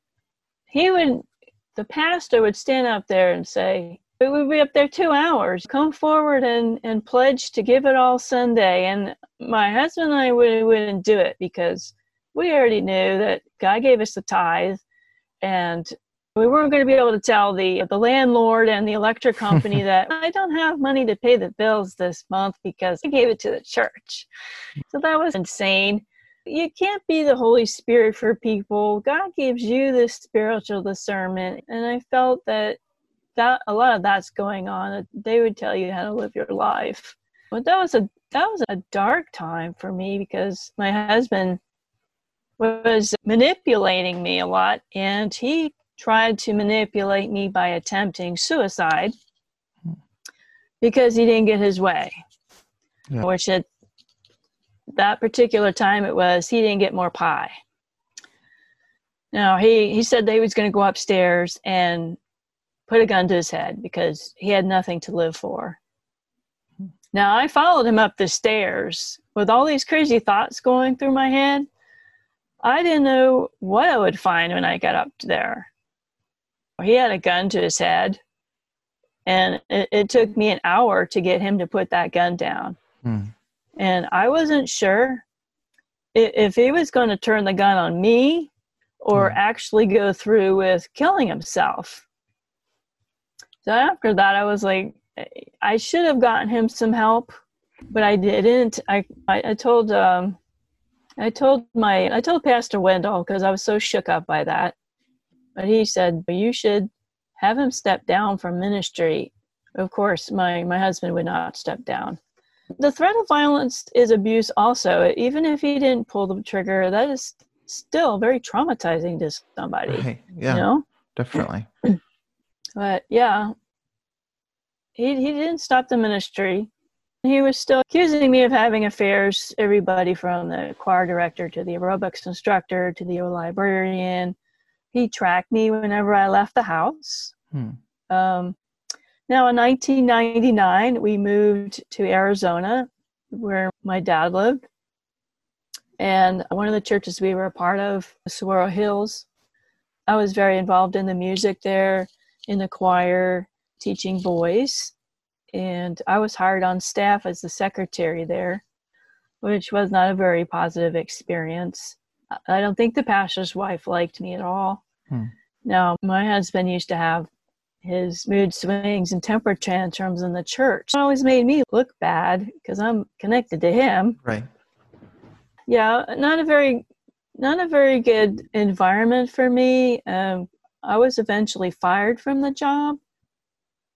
the pastor would stand up there and say, we would be up there 2 hours. Come forward and pledge to give it all Sunday. And my husband and I wouldn't do it because we already knew that God gave us the tithe. And we weren't going to be able to tell the landlord and the electric company that I don't have money to pay the bills this month because I gave it to the church. So that was insane. You can't be the Holy Spirit for people. God gives you this spiritual discernment. And I felt that a lot of that's going on. They would tell you how to live your life. But that was a dark time for me because my husband was manipulating me a lot. And he tried to manipulate me by attempting suicide because he didn't get his way. Yeah. Which at that particular time he didn't get more pie. Now he said that he was going to go upstairs and put a gun to his head because he had nothing to live for. Now I followed him up the stairs with all these crazy thoughts going through my head. I didn't know what I would find when I got up there. He had a gun to his head, and it took me an hour to get him to put that gun down. And I wasn't sure if he was going to turn the gun on me or actually go through with killing himself. So after that, I was like, I should have gotten him some help, but I didn't. I told Pastor Wendell because I was so shook up by that. But he said, you should have him step down from ministry. Of course, my husband would not step down. The threat of violence is abuse also. Even if he didn't pull the trigger, that is still very traumatizing to somebody. Right. Yeah, you know? Definitely. But yeah, he didn't stop the ministry. He was still accusing me of having affairs, everybody from the choir director to the aerobics instructor to the librarian. He tracked me whenever I left the house. Now, in 1999, we moved to Arizona, where my dad lived. And one of the churches we were a part of, Saguaro Hills, I was very involved in the music there, in the choir, teaching boys. And I was hired on staff as the secretary there, which was not a very positive experience. I don't think the pastor's wife liked me at all. Now, my husband used to have his mood swings and temper tantrums in the church. It always made me look bad because I'm connected to him. Right. Yeah, not a very good environment for me. I was eventually fired from the job.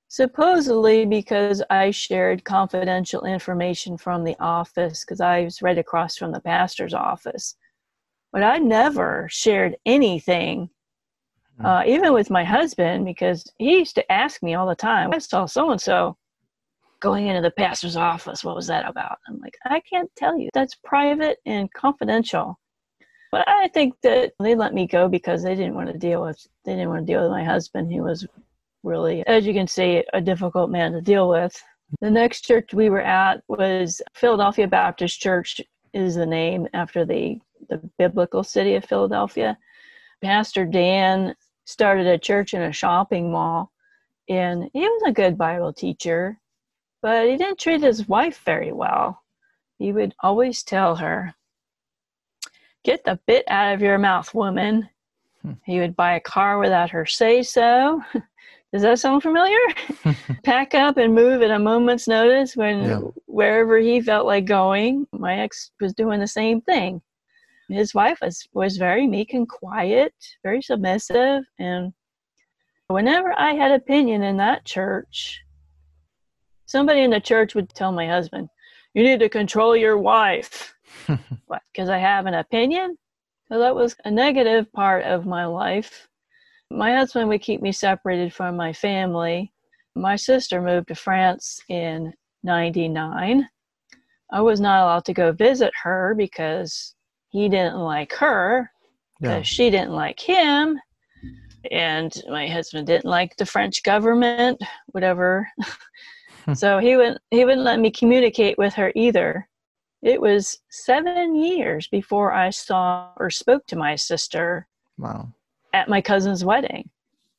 Supposedly because I shared confidential information from the office, because I was right across from the pastor's office. But I never shared anything, even with my husband, because he used to ask me all the time, I saw so-and-so going into the pastor's office. What was that about? I'm like, I can't tell you. That's private and confidential. But I think that they let me go because they didn't want to deal with my husband. He was really, as you can see, a difficult man to deal with. The next church we were at was Philadelphia Baptist Church, is the name after the biblical city of Philadelphia. Pastor Dan started a church in a shopping mall, and he was a good Bible teacher, but he didn't treat his wife very well. He would always tell her, "Get the bit out of your mouth, woman." He would buy a car without her say so. Does that sound familiar? Pack up and move at a moment's notice wherever he felt like going. My ex was doing the same thing. His wife was very meek and quiet, very submissive. And whenever I had opinion in that church, somebody in the church would tell my husband, "You need to control your wife." What, because I have an opinion? So that was a negative part of my life. My husband would keep me separated from my family. My sister moved to France in 1999. I was not allowed to go visit her because he didn't like her, because she didn't like him, and my husband didn't like the French government, whatever. So he wouldn't let me communicate with her either. It was 7 years before I saw or spoke to my sister. Wow. At my cousin's wedding.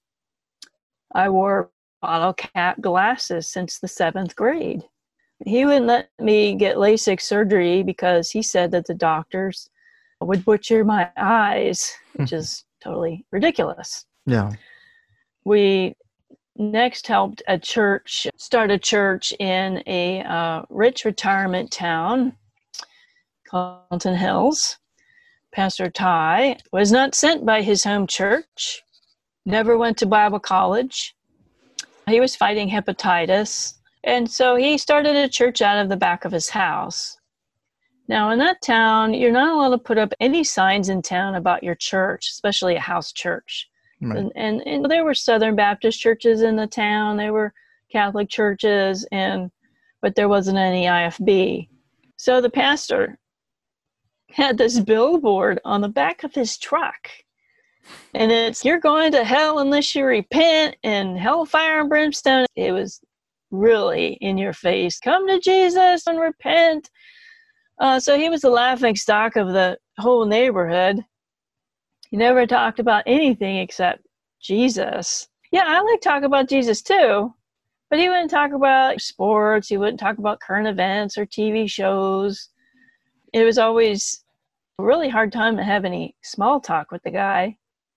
I wore bottle cap glasses since the 7th grade. He wouldn't let me get LASIK surgery because he said that the doctors would butcher my eyes, which is totally ridiculous. Yeah. We next helped start a church in a rich retirement town, Clinton Hills. Pastor Ty was not sent by his home church, never went to Bible college. He was fighting hepatitis, and so he started a church out of the back of his house. Now, in that town, you're not allowed to put up any signs in town about your church, especially a house church. Right. And there were Southern Baptist churches in the town, there were Catholic churches, but there wasn't any IFB. So the pastor had this billboard on the back of his truck, and it's, "You're going to hell unless you repent," and hellfire and brimstone. It was really in your face. Come to Jesus and repent. So he was the laughing stock of the whole neighborhood. He never talked about anything except Jesus. Yeah, I like to talk about Jesus too, but he wouldn't talk about sports. He wouldn't talk about current events or TV shows. It was always a really hard time to have any small talk with the guy.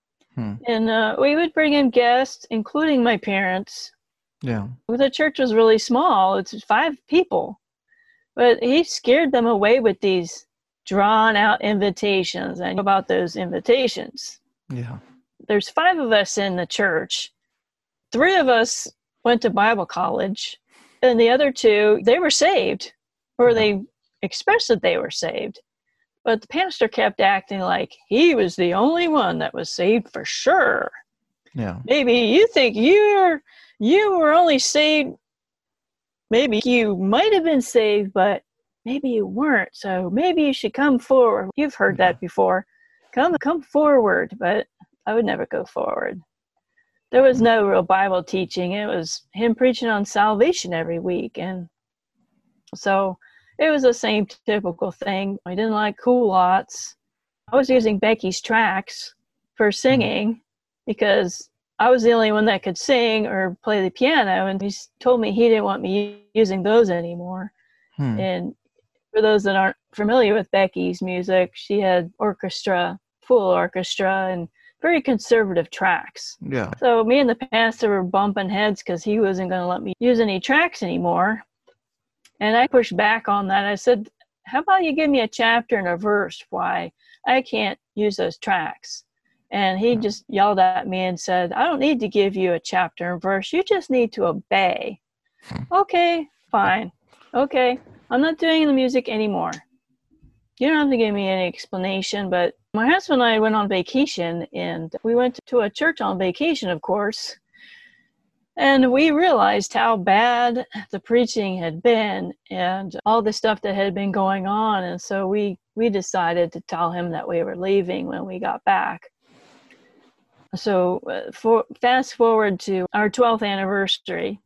And we would bring in guests, including my parents. Yeah. The church was really small. It's 5 people. But he scared them away with these drawn-out invitations. I know about those invitations. Yeah. There's 5 of us in the church. 3 of us went to Bible college, and the other 2, they were saved, or they expressed that they were saved. But the pastor kept acting like he was the only one that was saved for sure. Yeah. Maybe you think you were only saved, maybe you might have been saved, but maybe you weren't. So maybe you should come forward. You've heard that before. Come forward. But I would never go forward. There was no real Bible teaching. It was him preaching on salvation every week. And so it was the same typical thing. I didn't like cool lots. I was using Becky's tracks for singing because I was the only one that could sing or play the piano, and he told me he didn't want me using those anymore. And for those that aren't familiar with Becky's music, she had orchestra, full orchestra, and very conservative tracks. Yeah. So me and the pastor were bumping heads because he wasn't going to let me use any tracks anymore. And I pushed back on that. I said, how about you give me a chapter and a verse why I can't use those tracks? And he just yelled at me and said, I don't need to give you a chapter and verse. You just need to obey. Okay, fine. Okay, I'm not doing the music anymore. You don't have to give me any explanation, but my husband and I went on vacation, and we went to a church on vacation, of course. And we realized how bad the preaching had been and all the stuff that had been going on. And so we decided to tell him that we were leaving when we got back. So fast forward to our 12th anniversary.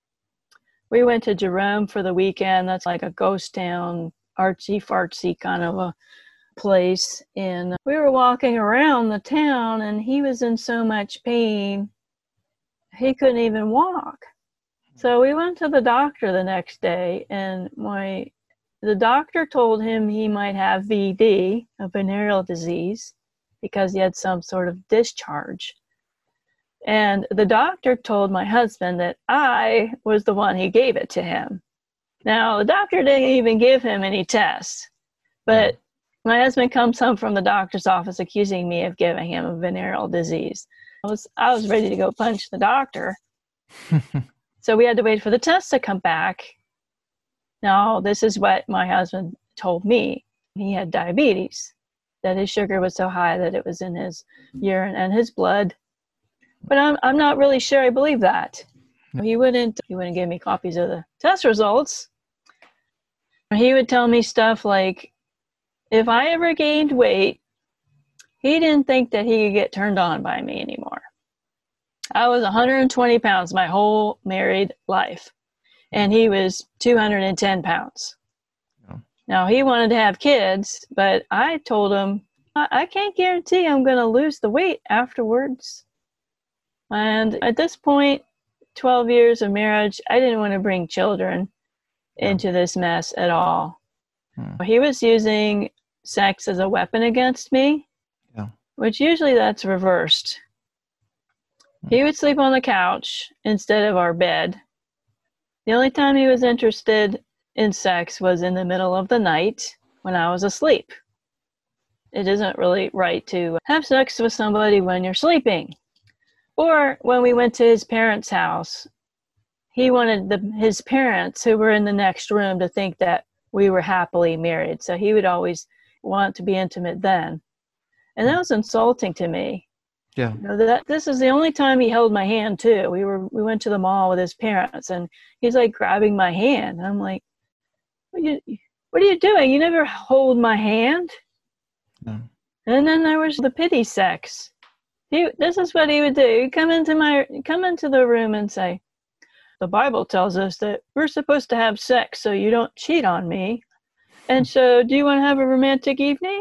We went to Jerome for the weekend. That's like a ghost town, artsy-fartsy kind of a place. And we were walking around the town, and he was in so much pain, he couldn't even walk. So we went to the doctor the next day, and the doctor told him he might have VD, a venereal disease, because he had some sort of discharge. And the doctor told my husband that I was the one who gave it to him. Now, the doctor didn't even give him any tests, but my husband comes home from the doctor's office accusing me of giving him a venereal disease. I was ready to go punch the doctor. So we had to wait for the tests to come back. Now, this is what my husband told me. He had diabetes, that his sugar was so high that it was in his urine and his blood. But I'm not really sure I believe that. He wouldn't give me copies of the test results. He would tell me stuff like, if I ever gained weight, he didn't think that he could get turned on by me anymore. I was 120 pounds my whole married life, and he was 210 pounds. Oh. Now, he wanted to have kids, but I told him, I can't guarantee I'm going to lose the weight afterwards. And at this point, 12 years of marriage, I didn't want to bring children into this mess at all. He was using sex as a weapon against me, which usually that's reversed. He would sleep on the couch instead of our bed. The only time he was interested in sex was in the middle of the night when I was asleep. It isn't really right to have sex with somebody when you're sleeping. Or when we went to his parents' house, he wanted his parents, who were in the next room, to think that we were happily married. So he would always want to be intimate then. And that was insulting to me. Yeah. You know, this is the only time he held my hand too. We went to the mall with his parents, and he's like grabbing my hand. And I'm like, what are you doing? You never hold my hand. No. And then there was the pity sex. This is what he would do. He'd come into the room and say, the Bible tells us that we're supposed to have sex so you don't cheat on me. And so, do you want to have a romantic evening?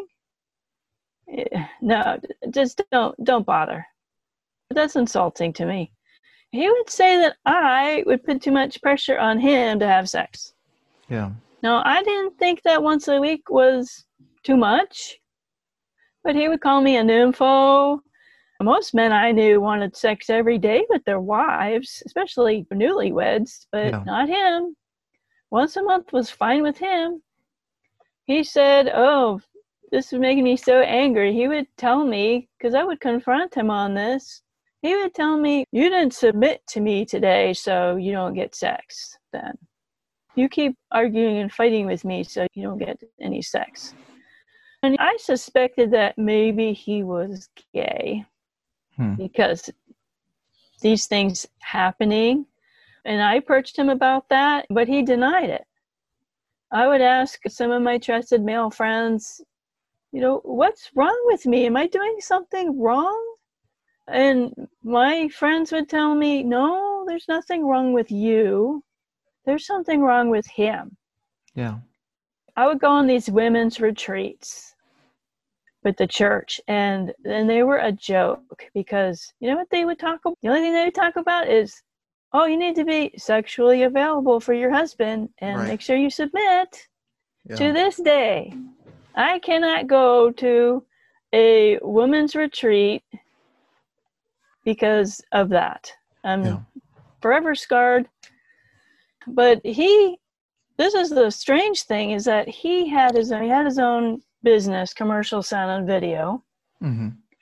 No, just don't bother. That's insulting to me. He would say that I would put too much pressure on him to have sex. Yeah. Now, I didn't think that once a week was too much, but he would call me a nympho. Most men I knew wanted sex every day with their wives, especially newlyweds, but not him. Once a month was fine with him. He said, oh, this is making me so angry. He would tell me, because I would confront him on this, he would tell me, you didn't submit to me today, so you don't get sex then. You keep arguing and fighting with me, so you don't get any sex. And I suspected that maybe he was gay. Because these things happening, and I approached him about that, but he denied it. I would ask some of my trusted male friends, what's wrong with me? Am I doing something wrong? And my friends would tell me, no, there's nothing wrong with you. There's something wrong with him. Yeah. I would go on these women's retreats with the church, and they were a joke, because you know what they would talk about? The only thing they would talk about is, oh, you need to be sexually available for your husband and make sure you submit. To this day, I cannot go to a women's retreat because of that. I'm forever scarred. But this is the strange thing, is that he had his own business, commercial sound and video. Mm-hmm.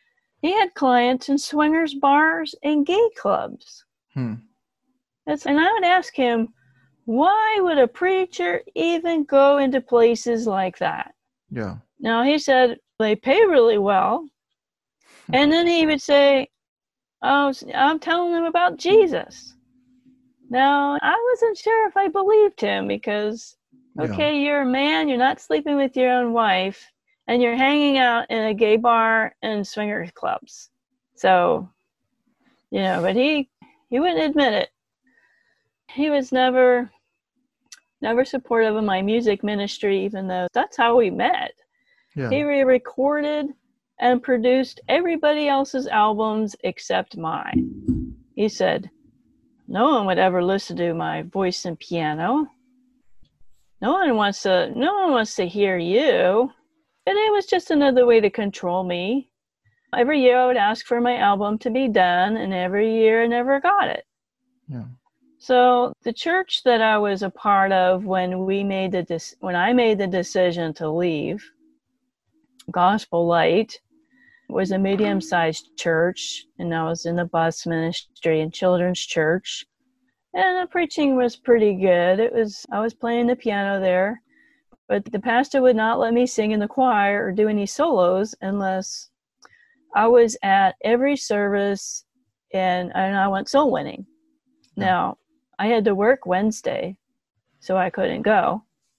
He had clients in swingers bars and gay clubs. Hmm. And I would ask him, why would a preacher even go into places like that? Yeah. Now, he said they pay really well. And then he would say, oh, I'm telling them about Jesus. Now, I wasn't sure if I believed him because, okay, you're a man, you're not sleeping with your own wife, and you're hanging out in a gay bar and swingers clubs. So, but he wouldn't admit it. He was never supportive of my music ministry, even though that's how we met. Yeah. He re-recorded and produced everybody else's albums except mine. He said, no one would ever listen to my voice and piano. No one wants to hear you. And it was just another way to control me. Every year I would ask for my album to be done, and every year I never got it. Yeah. So the church that I was a part of when I made the decision to leave, Gospel Light, was a medium-sized church, and I was in the bus ministry and children's church, and the preaching was pretty good. I was playing the piano there, but the pastor would not let me sing in the choir or do any solos unless I was at every service and I went soul winning. Yeah. Now, I had to work Wednesday, so I couldn't go.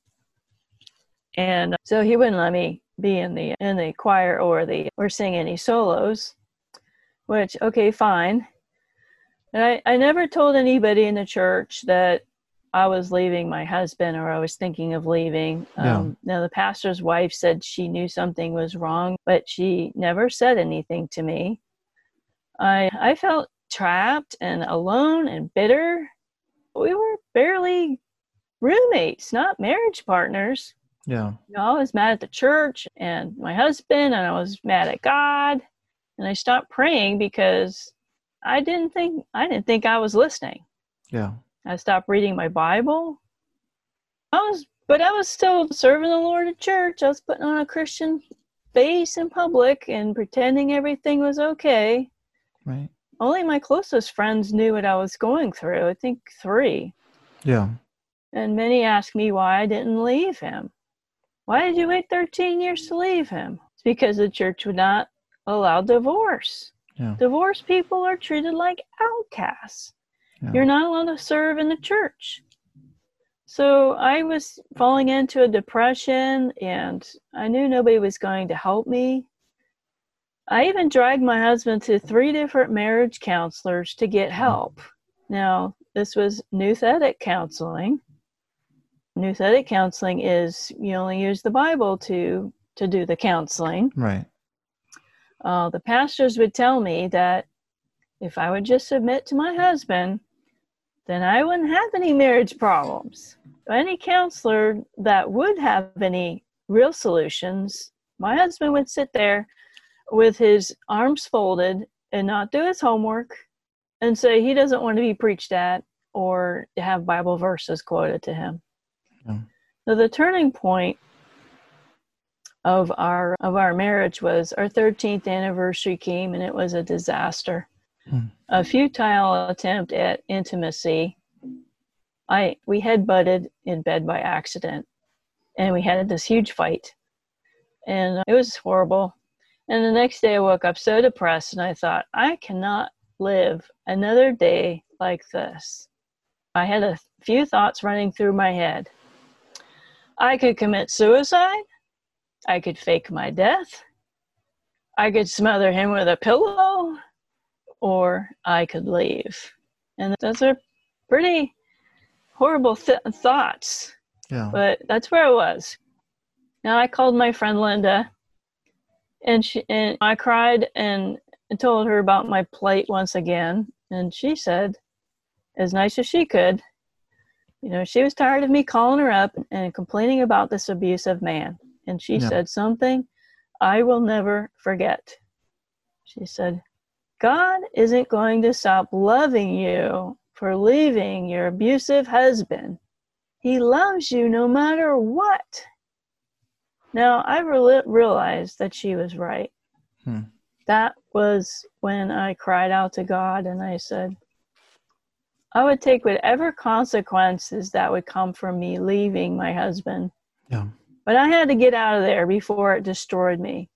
And so he wouldn't let me be in the choir or sing any solos, which, okay, fine. And I never told anybody in the church that I was leaving my husband or I was thinking of leaving. Yeah. Now, the pastor's wife said she knew something was wrong, but she never said anything to me. I felt trapped and alone and bitter. We were barely roommates, not marriage partners. Yeah. I was mad at the church and my husband, and I was mad at God. And I stopped praying because I didn't think I was listening. Yeah. I stopped reading my Bible. But I was still serving the Lord at church. I was putting on a Christian face in public and pretending everything was okay. Right. Only my closest friends knew what I was going through. I think 3. Yeah. And many asked me why I didn't leave him. Why did you wait 13 years to leave him? It's because the church would not allow divorce. Yeah. Divorced people are treated like outcasts. Yeah. You're not allowed to serve in the church. So I was falling into a depression, and I knew nobody was going to help me. I even dragged my husband to 3 different marriage counselors to get help. Now, this was nouthetic counseling. Nouthetic counseling is you only use the Bible to do the counseling. Right. The pastors would tell me that if I would just submit to my husband, then I wouldn't have any marriage problems. Any counselor that would have any real solutions, my husband would sit there with his arms folded and not do his homework and say he doesn't want to be preached at or to have Bible verses quoted to him. Yeah. So the turning point of our marriage was our 13th anniversary came, and it was a disaster. A futile attempt at intimacy. We had butted in bed by accident, and we had this huge fight, and it was horrible. And the next day I woke up so depressed, and I thought, I cannot live another day like this. I had a few thoughts running through my head. I could commit suicide. I could fake my death. I could smother him with a pillow, or I could leave. And those are pretty horrible thoughts. Yeah. But that's where I was. Now I called my friend Linda, and I cried and told her about my plight once again. And she said, as nice as she could, she was tired of me calling her up and complaining about this abusive man. And she said something I will never forget. She said, God isn't going to stop loving you for leaving your abusive husband. He loves you no matter what. Now, I realized that she was right. That was when I cried out to God and I said, I would take whatever consequences that would come from me leaving my husband. Yeah. But I had to get out of there before it destroyed me.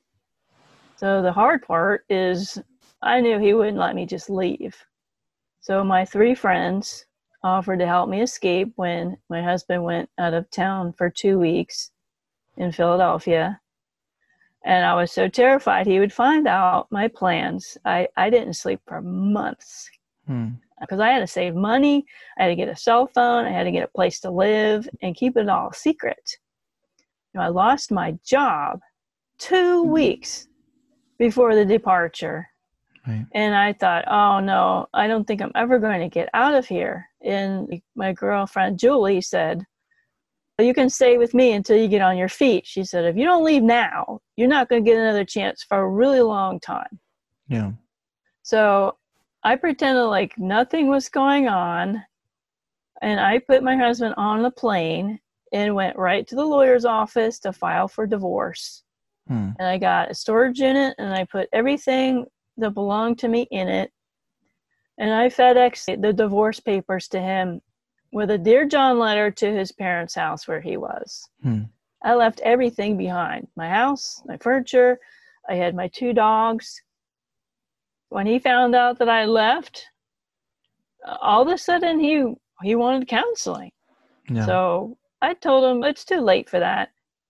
So the hard part is I knew he wouldn't let me just leave. So my 3 friends offered to help me escape when my husband went out of town for 2 weeks in Philadelphia. And I was so terrified he would find out my plans. I didn't sleep for months because I had to save money. I had to get a cell phone. I had to get a place to live and keep it all secret. I lost my job 2 weeks before the departure. Right. And I thought, oh no, I don't think I'm ever going to get out of here. And my girlfriend, Julie, said, you can stay with me until you get on your feet. She said, if you don't leave now, you're not going to get another chance for a really long time. Yeah. So I pretended like nothing was going on. And I put my husband on the plane and went right to the lawyer's office to file for divorce. And I got a storage unit and I put everything that belonged to me in it. And I FedExed the divorce papers to him with a Dear John letter to his parents' house where he was. I left everything behind. My house, my furniture. I had my 2 dogs. When he found out that I left, all of a sudden he wanted counseling. Yeah. So I told him it's too late for that.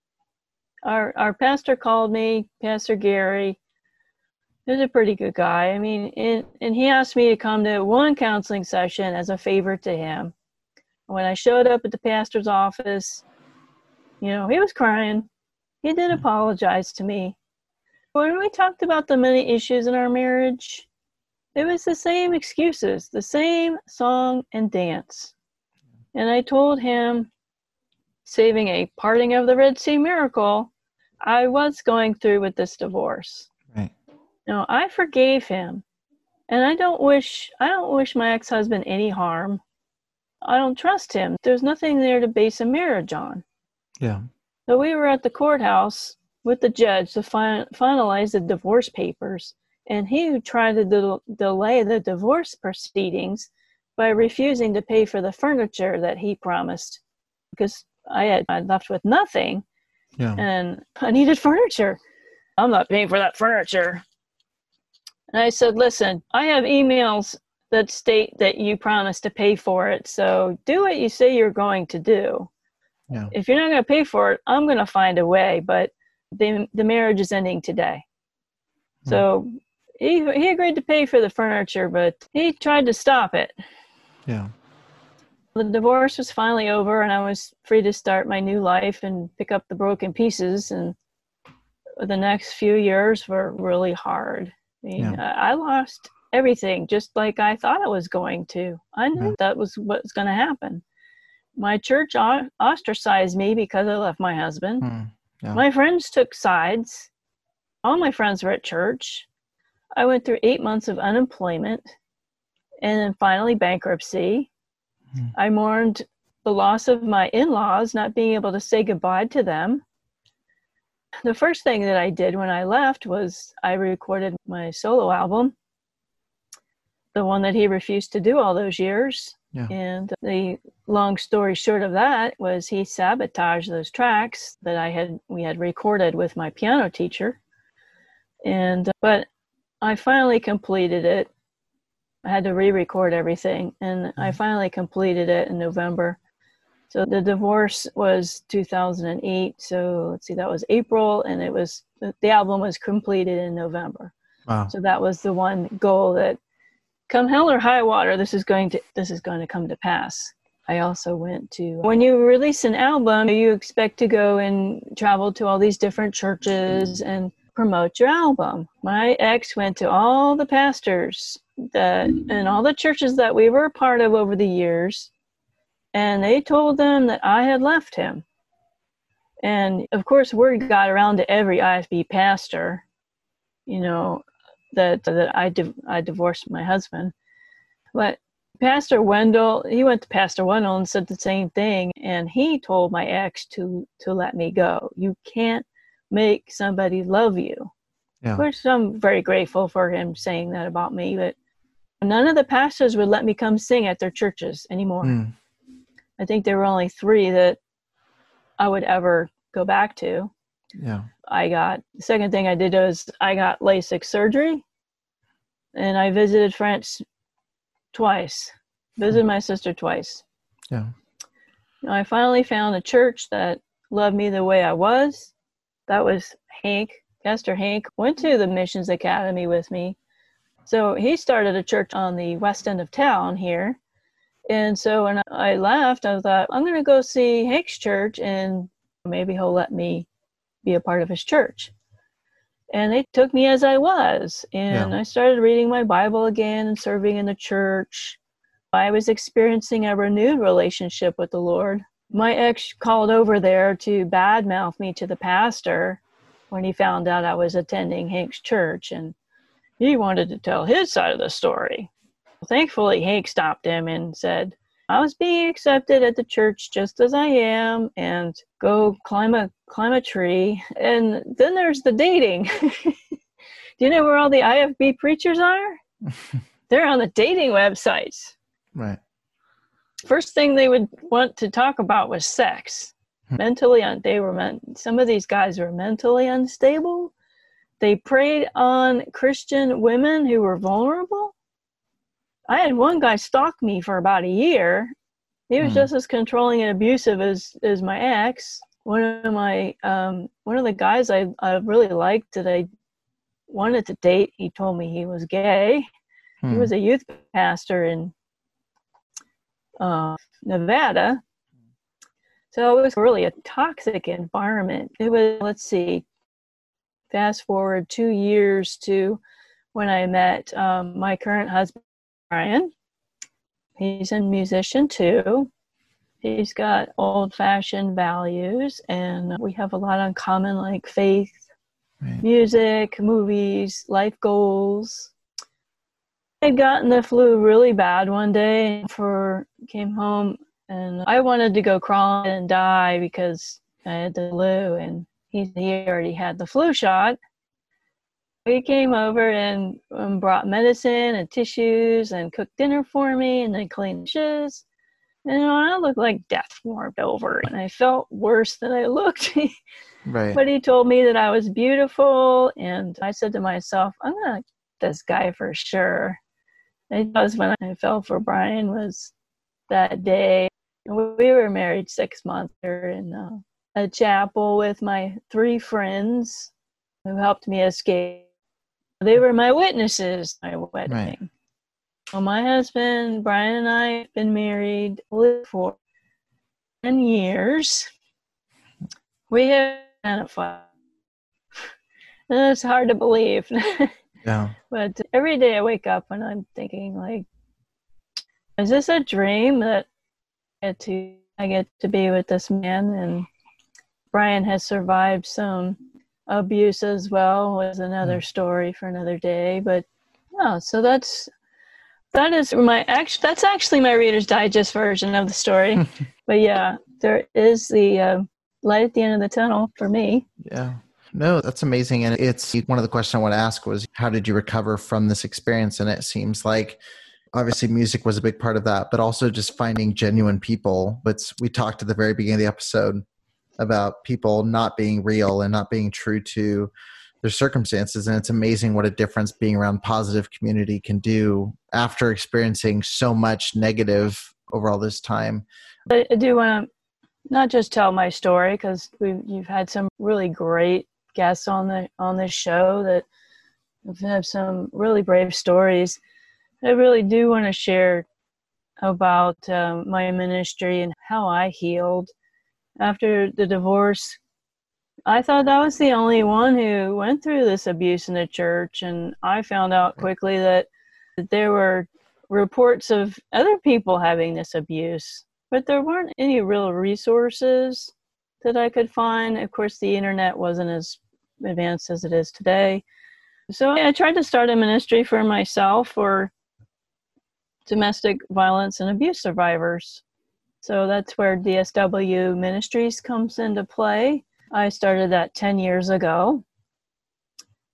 Our pastor called me, Pastor Gary. He's a pretty good guy. I mean, and he asked me to come to 1 counseling session as a favor to him. When I showed up at the pastor's office, he was crying. He did apologize to me. When we talked about the many issues in our marriage, it was the same excuses, the same song and dance. And I told him, saving a parting of the Red Sea miracle, I was going through with this divorce. Right. I forgave him. And I don't wish my ex-husband any harm. I don't trust him. There's nothing there to base a marriage on. Yeah. So we were at the courthouse with the judge to finalize the divorce papers, and he tried to delay the divorce proceedings by refusing to pay for the furniture that he promised, because I left with nothing, and I needed furniture. I'm not paying for that furniture. And I said, listen, I have emails that state that you promised to pay for it, so do what you say you're going to do. Yeah. If you're not going to pay for it, I'm going to find a way, but the marriage is ending today. So he agreed to pay for the furniture, but he tried to stop it. Yeah. The divorce was finally over, and I was free to start my new life and pick up the broken pieces. And the next few years were really hard. I mean, I lost everything, just like I thought I was going to. I knew that was what was going to happen. My church ostracized me because I left my husband. My friends took sides. All my friends were at church. I went through 8 months of unemployment and then finally bankruptcy. I mourned the loss of my in-laws, not being able to say goodbye to them. The first thing that I did when I left was I recorded my solo album, the one that he refused to do all those years. Yeah. And the long story short of that was he sabotaged those tracks that we had recorded with my piano teacher. But I finally completed it. I had to re-record everything, and I finally completed it in November. So the divorce was 2008. So let's see, that was April, and the album was completed in November. Wow. So that was the one goal that, come hell or high water, this is going to come to pass. I also went to, when you release an album, you expect to go and travel to all these different churches and promote your album. My ex went to all the pastors and all the churches that we were a part of over the years, and they told them that I had left him. And of course, word got around to every IFB pastor, that I divorced my husband. But Pastor Wendell, he went to Pastor Wendell and said the same thing, and he told my ex to let me go. You can't make somebody love you. Yeah. which I'm very grateful for him saying that about me. But none of the pastors would let me come sing at their churches anymore. Mm. I think there were only 3 that I would ever go back to. Yeah. The second thing I did was I got LASIK surgery, and I visited France twice, visited my sister twice. Yeah. I finally found a church that loved me the way I was. That was Hank. Pastor Hank went to the Missions Academy with me. So he started a church on the west end of town here. And so when I left, I thought, I'm going to go see Hank's church, and maybe he'll let me be a part of his church. And they took me as I was. And I started reading my Bible again and serving in the church. I was experiencing a renewed relationship with the Lord. My ex called over there to badmouth me to the pastor when he found out I was attending Hank's church, and he wanted to tell his side of the story. Thankfully, Hank stopped him and said, I was being accepted at the church just as I am, and go climb a tree. And then there's the dating. Do you know where all the IFB preachers are? They're on the dating websites. Right. First thing they would want to talk about was sex. Some of these guys were mentally unstable. They preyed on Christian women who were vulnerable. I had one guy stalk me for about a year. He was just as controlling and abusive as my ex. One of the guys I really liked that I wanted to date, he told me he was gay. He was a youth pastor in Nevada. So it was really a toxic environment. It was, fast forward 2 years to when I met my current husband, Brian. He's a musician too. He's got old-fashioned values, and we have a lot in common, like faith, music, movies, life goals. I had gotten the flu really bad one day came home, and I wanted to go crawling and die because I had the flu, and he already had the flu shot. He came over and brought medicine and tissues and cooked dinner for me, and then cleaned dishes. And I looked like death warmed over, and I felt worse than I looked. Right. But he told me that I was beautiful, and I said to myself, I'm going to like this guy for sure. And that was when I fell for Brian, was that day. And we were married 6 months there in a chapel with my 3 friends who helped me escape. They were my witnesses, my wedding. Right. Well, my husband, Brian, and I have been married for 10 years. We have identified. It's hard to believe. Yeah. But every day I wake up and I'm thinking, like, is this a dream that I get to be with this man? And Brian has survived some abuse as well, was another story for another day. But yeah, so that's actually my Reader's Digest version of the story. But yeah, there is the light at the end of the tunnel for me. Yeah. No, that's amazing. And it's one of the questions I want to ask was, how did you recover from this experience? And it seems like obviously music was a big part of that, but also just finding genuine people. But we talked at the very beginning of the episode about people not being real and not being true to their circumstances. And it's amazing what a difference being around positive community can do after experiencing so much negative over all this time. I do want to not just tell my story, because you've had some really great guests on this show that have some really brave stories. I really do want to share about my ministry and how I healed after the divorce. I thought I was the only one who went through this abuse in the church, and I found out quickly that there were reports of other people having this abuse, but there weren't any real resources that I could find. Of course, the internet wasn't as advanced as it is today. So I tried to start a ministry for myself for domestic violence and abuse survivors. So that's where DSW Ministries comes into play. I started that 10 years ago.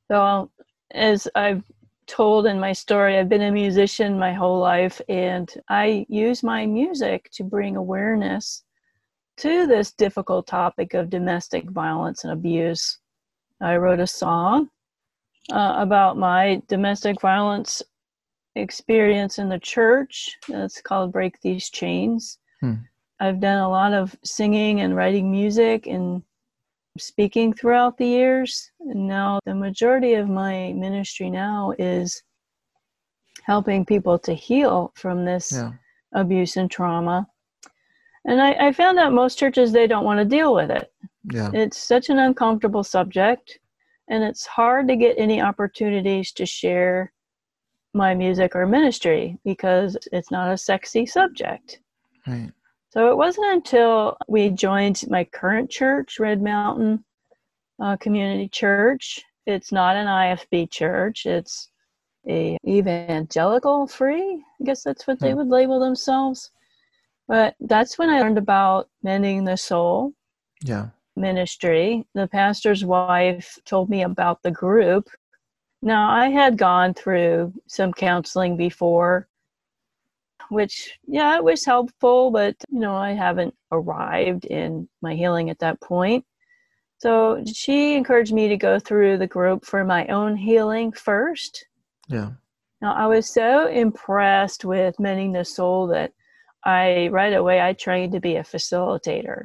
So, as I've told in my story, I've been a musician my whole life, and I use my music to bring awareness to this difficult topic of domestic violence and abuse. I wrote a song about my domestic violence experience in the church. It's called Break These Chains. I've done a lot of singing and writing music and speaking throughout the years. And now the majority of my ministry now is helping people to heal from this abuse and trauma. And I found that most churches, they don't want to deal with it. Yeah. It's such an uncomfortable subject, and it's hard to get any opportunities to share my music or ministry because it's not a sexy subject. Right. So it wasn't until we joined my current church, Red Mountain Community Church. It's not an IFB church. It's a evangelical free. I guess that's what they would label themselves. But that's when I learned about Mending the Soul ministry. The pastor's wife told me about the group. Now, I had gone through some counseling before, which, it was helpful, but, I haven't arrived in my healing at that point. So she encouraged me to go through the group for my own healing first. Yeah. Now, I was so impressed with Mending the Soul that right away I trained to be a facilitator.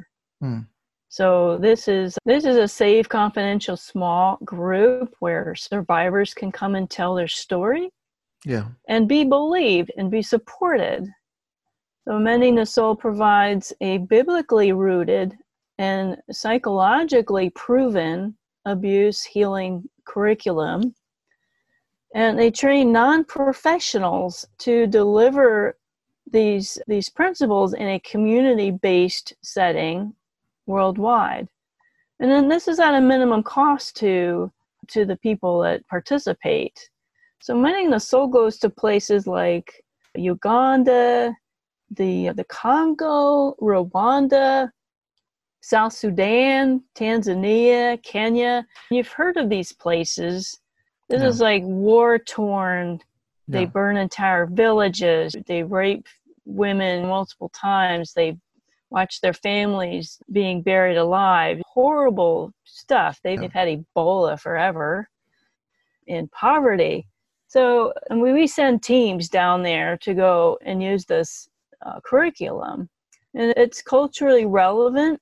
So this is a safe, confidential, small group where survivors can come and tell their story. Yeah. And be believed and be supported. So Mending the Soul provides a biblically rooted and psychologically proven abuse healing curriculum. And they train non-professionals to deliver these principles in a community-based setting worldwide. And then this is at a minimum cost to the people that participate. So Mending the Soul goes to places like Uganda, the Congo, Rwanda, South Sudan, Tanzania, Kenya. You've heard of these places. This is like war-torn. They burn entire villages. They rape women multiple times. They watch their families being buried alive. Horrible stuff. They've had Ebola forever in poverty. So we send teams down there to go and use this curriculum. And it's culturally relevant.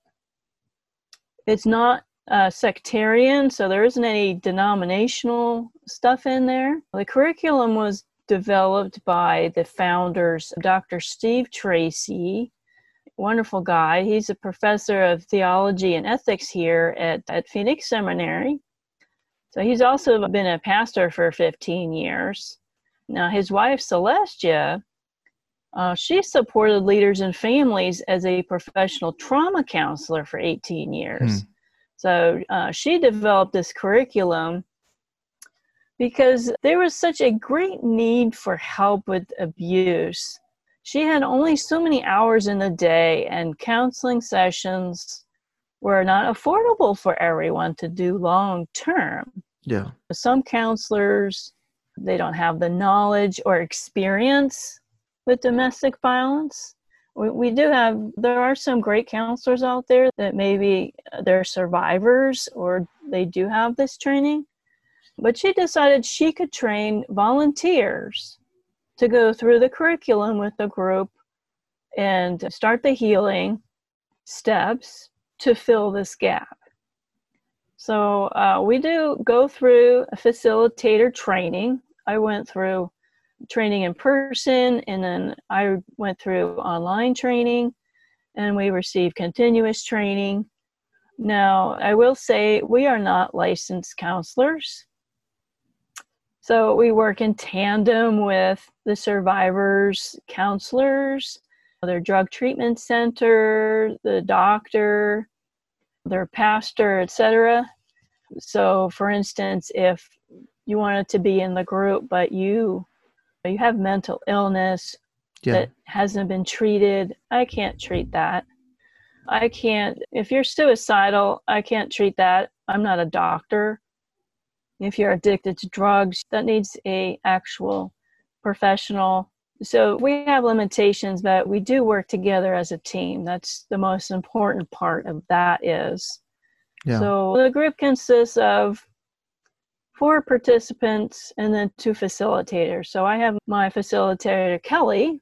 It's not sectarian, so there isn't any denominational stuff in there. The curriculum was developed by the founders, Dr. Steve Tracy, wonderful guy. He's a professor of theology and ethics here at Phoenix Seminary. So he's also been a pastor for 15 years. Now, his wife, Celestia, she supported leaders and families as a professional trauma counselor for 18 years. So she developed this curriculum because there was such a great need for help with abuse. She had only so many hours in the day, and counseling sessions were not affordable for everyone to do long term. Yeah. Some counselors, they don't have the knowledge or experience with domestic violence. There are some great counselors out there that maybe they're survivors or they do have this training. But she decided she could train volunteers to go through the curriculum with the group and start the healing steps to fill this gap. So we do go through a facilitator training. I went through training in person, and then I went through online training, and we received continuous training. Now, I will say we are not licensed counselors. So we work in tandem with the survivors' counselors, their drug treatment center, the doctor, their pastor, etc. So, for instance, if you wanted to be in the group, but you have mental illness that hasn't been treated, I can't treat that. I can't, if you're suicidal, I can't treat that. I'm not a doctor. If you're addicted to drugs, that needs a actual professional. So we have limitations, but we do work together as a team. That's the most important part of that is. Yeah. So the group consists of 4 participants and then 2 facilitators. So I have my facilitator, Kelly,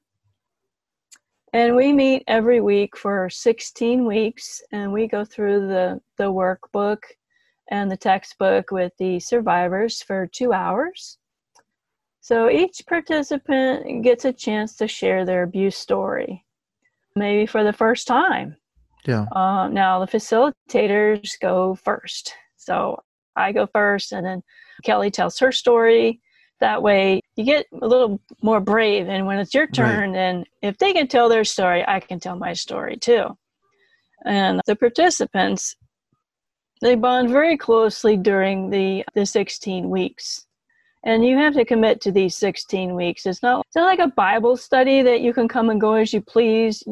and we meet every week for 16 weeks, and we go through the workbook and the textbook with the survivors for 2 hours. So each participant gets a chance to share their abuse story, maybe for the first time. Yeah. Now the facilitators go first. So I go first, and then Kelly tells her story. That way you get a little more brave. And when it's your turn, and if they can tell their story, I can tell my story too. And the participants, they bond very closely during the 16 weeks. And you have to commit to these 16 weeks. It's not like a Bible study that you can come and go as you please.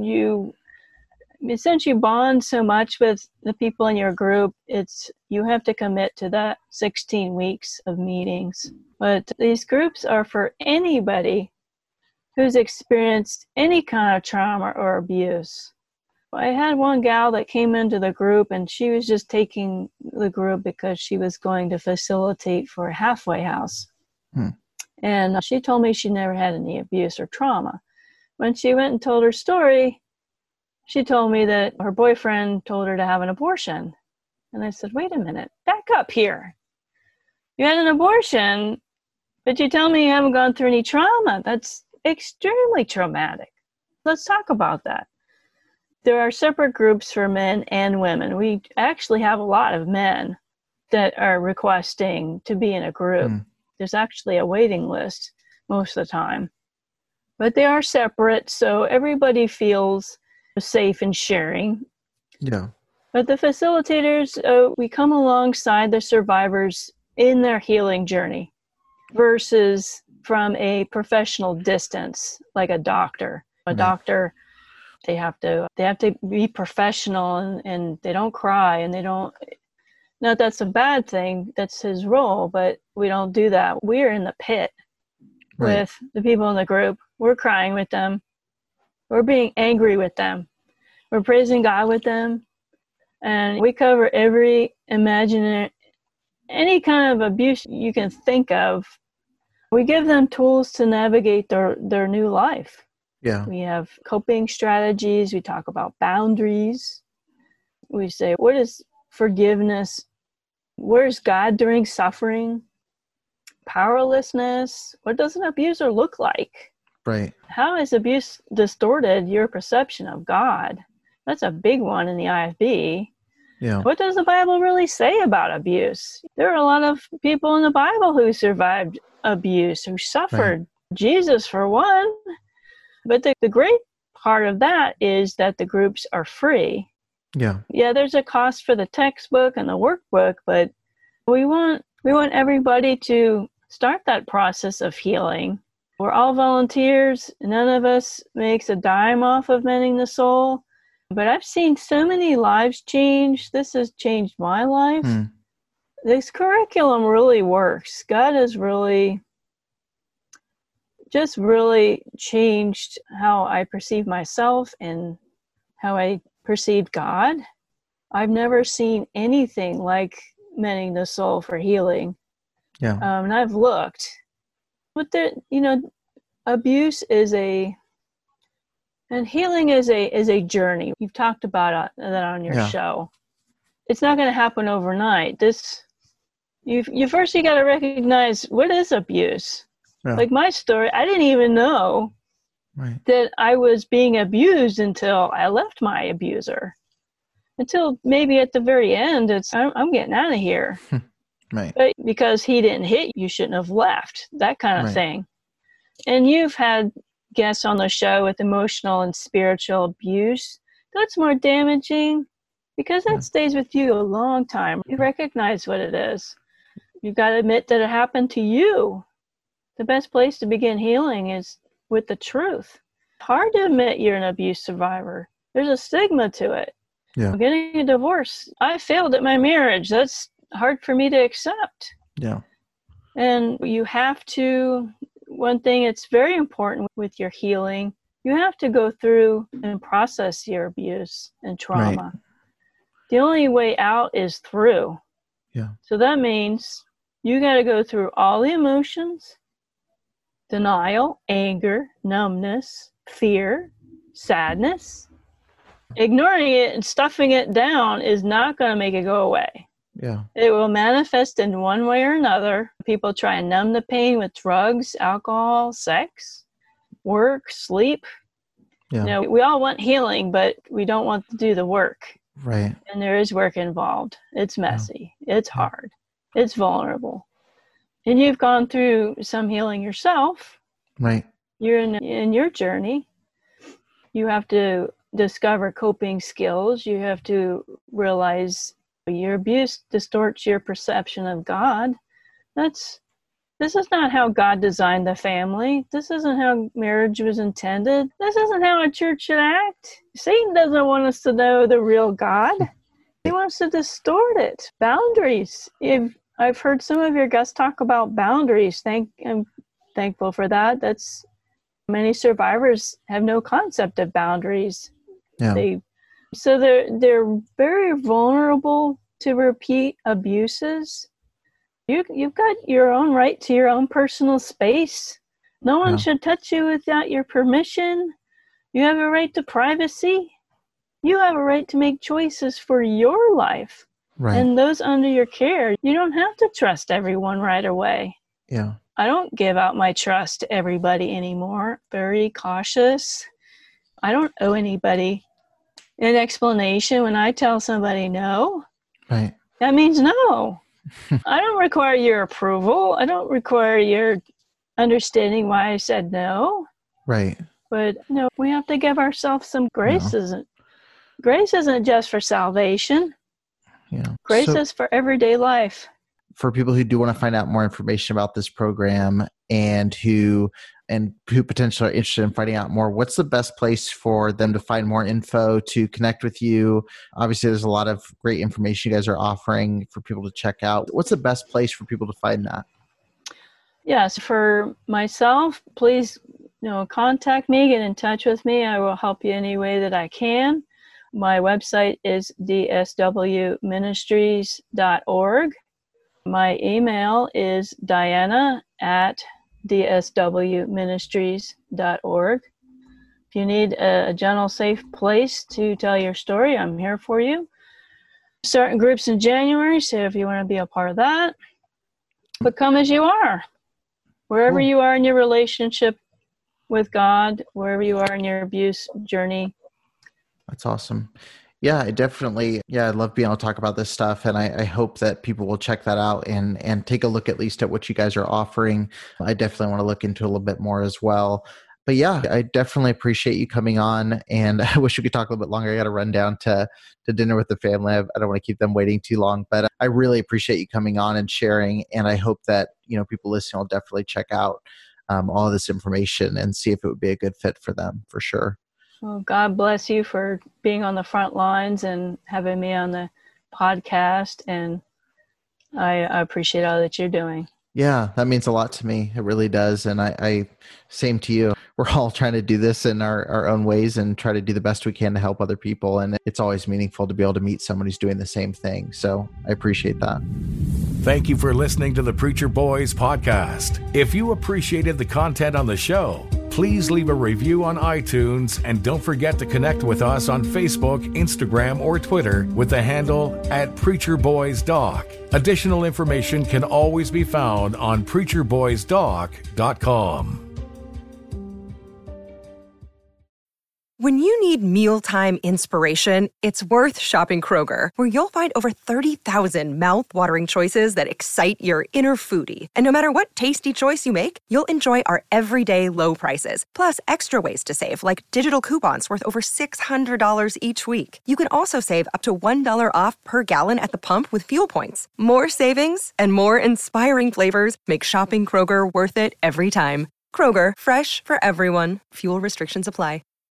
Since you bond so much with the people in your group, you have to commit to that 16 weeks of meetings. But these groups are for anybody who's experienced any kind of trauma or abuse. I had one gal that came into the group, and she was just taking the group because she was going to facilitate for a halfway house. And she told me she never had any abuse or trauma. When she went and told her story, she told me that her boyfriend told her to have an abortion. And I said, wait a minute, back up here. You had an abortion, but you tell me you haven't gone through any trauma. That's extremely traumatic. Let's talk about that. There are separate groups for men and women. We actually have a lot of men that are requesting to be in a group. There's actually a waiting list most of the time. But they are separate, so everybody feels safe in sharing. Yeah. But the facilitators, we come alongside the survivors in their healing journey versus from a professional distance, like a doctor. A doctor, they have to be professional, and they don't cry, and they don't. Not that's a bad thing. That's his role, but we don't do that. We're in the pit with the people in the group. We're crying with them. We're being angry with them. We're praising God with them. And we cover every imaginary, any kind of abuse you can think of. We give them tools to navigate their new life. Yeah. We have coping strategies. We talk about boundaries. We say, what is forgiveness? Where's God during suffering? Powerlessness. What does an abuser look like? Right. How has abuse distorted your perception of God? That's a big one in the IFB. Yeah. What does the Bible really say about abuse? There are a lot of people in the Bible who survived abuse, who suffered. Right. Jesus, for one. But the great part of that is that the groups are free. Yeah. Yeah, there's a cost for the textbook and the workbook, but we want everybody to start that process of healing. We're all volunteers. None of us makes a dime off of Mending the Soul. But I've seen so many lives change. This has changed my life. This curriculum really works. God has really changed how I perceive myself and how I perceive God. I've never seen anything like Mending the Soul for healing. Yeah. And I've looked. But abuse is and healing is a journey. You've talked about that on your show. It's not going to happen overnight. You got to recognize, what is abuse? Yeah. Like my story, I didn't even know that I was being abused until I left my abuser. Until maybe at the very end, I'm getting out of here. Right. But because he didn't hit, you shouldn't have left. That kind of thing. And you've had guests on the show with emotional and spiritual abuse. That's more damaging because that stays with you a long time. You recognize what it is. You've got to admit that it happened to you. The best place to begin healing is with the truth. Hard to admit you're an abuse survivor. There's a stigma to it. Yeah. I'm getting a divorce. I failed at my marriage. That's hard for me to accept. Yeah. And you have to, one thing that's very important with your healing, you have to go through and process your abuse and trauma. Right. The only way out is through. Yeah. So that means you got to go through all the emotions, denial, anger, numbness, fear, sadness. Ignoring it and stuffing it down is not going to make it go away. Yeah. It will manifest in one way or another. People try and numb the pain with drugs, alcohol, sex, work, sleep. Yeah. You know, we all want healing, but we don't want to do the work. Right. And there is work involved. It's messy. It's hard. It's vulnerable. And you've gone through some healing yourself. Right. You're in your journey. You have to discover coping skills. You have to realize your abuse distorts your perception of God. This is not how God designed the family. This isn't how marriage was intended. This isn't how a church should act. Satan doesn't want us to know the real God. He wants to distort it. Boundaries. I've heard some of your guests talk about boundaries. I'm thankful for that. Many survivors have no concept of boundaries. Yeah. So they're very vulnerable to repeat abuses. You've got your own right to your own personal space. No one should touch you without your permission. You have a right to privacy. You have a right to make choices for your life. Right. And those under your care. You don't have to trust everyone right away. Yeah. I don't give out my trust to everybody anymore. Very cautious. I don't owe anybody an explanation when I tell somebody no. Right. That means no. I don't require your approval. I don't require your understanding why I said no. Right. But we have to give ourselves some grace. Grace isn't just for salvation. Yeah. Grace is for everyday life. For people who do want to find out more information about this program and who potentially are interested in finding out more, what's the best place for them to find more info, to connect with you? Obviously, there's a lot of great information you guys are offering for people to check out. What's the best place for people to find that? Yes, for myself, please contact me, get in touch with me. I will help you any way that I can. My website is dswministries.org. My email is diana@dswministries.org. If you need a gentle, safe place to tell your story, I'm here for you. Starting groups in January, so if you want to be a part of that, but come as you are. Wherever you are in your relationship with God, wherever you are in your abuse journey. That's awesome. Yeah, I love being able to talk about this stuff. And I hope that people will check that out and take a look at least at what you guys are offering. I definitely want to look into a little bit more as well. But yeah, I definitely appreciate you coming on, and I wish we could talk a little bit longer. I got to run down to dinner with the family. I don't want to keep them waiting too long, but I really appreciate you coming on and sharing. And I hope that, people listening will definitely check out all of this information and see if it would be a good fit for them, for sure. Well, God bless you for being on the front lines and having me on the podcast. And I appreciate all that you're doing. Yeah, that means a lot to me. It really does. And I same to you. We're all trying to do this in our own ways and try to do the best we can to help other people. And it's always meaningful to be able to meet someone who's doing the same thing. So I appreciate that. Thank you for listening to the Preacher Boys podcast. If you appreciated the content on the show, please leave a review on iTunes, and don't forget to connect with us on Facebook, Instagram, or Twitter with the handle @PreacherBoysDoc. Additional information can always be found on PreacherBoysDoc.com. When you need mealtime inspiration, it's worth shopping Kroger, where you'll find over 30,000 mouth-watering choices that excite your inner foodie. And no matter what tasty choice you make, you'll enjoy our everyday low prices, plus extra ways to save, like digital coupons worth over $600 each week. You can also save up to $1 off per gallon at the pump with fuel points. More savings and more inspiring flavors make shopping Kroger worth it every time. Kroger, fresh for everyone. Fuel restrictions apply.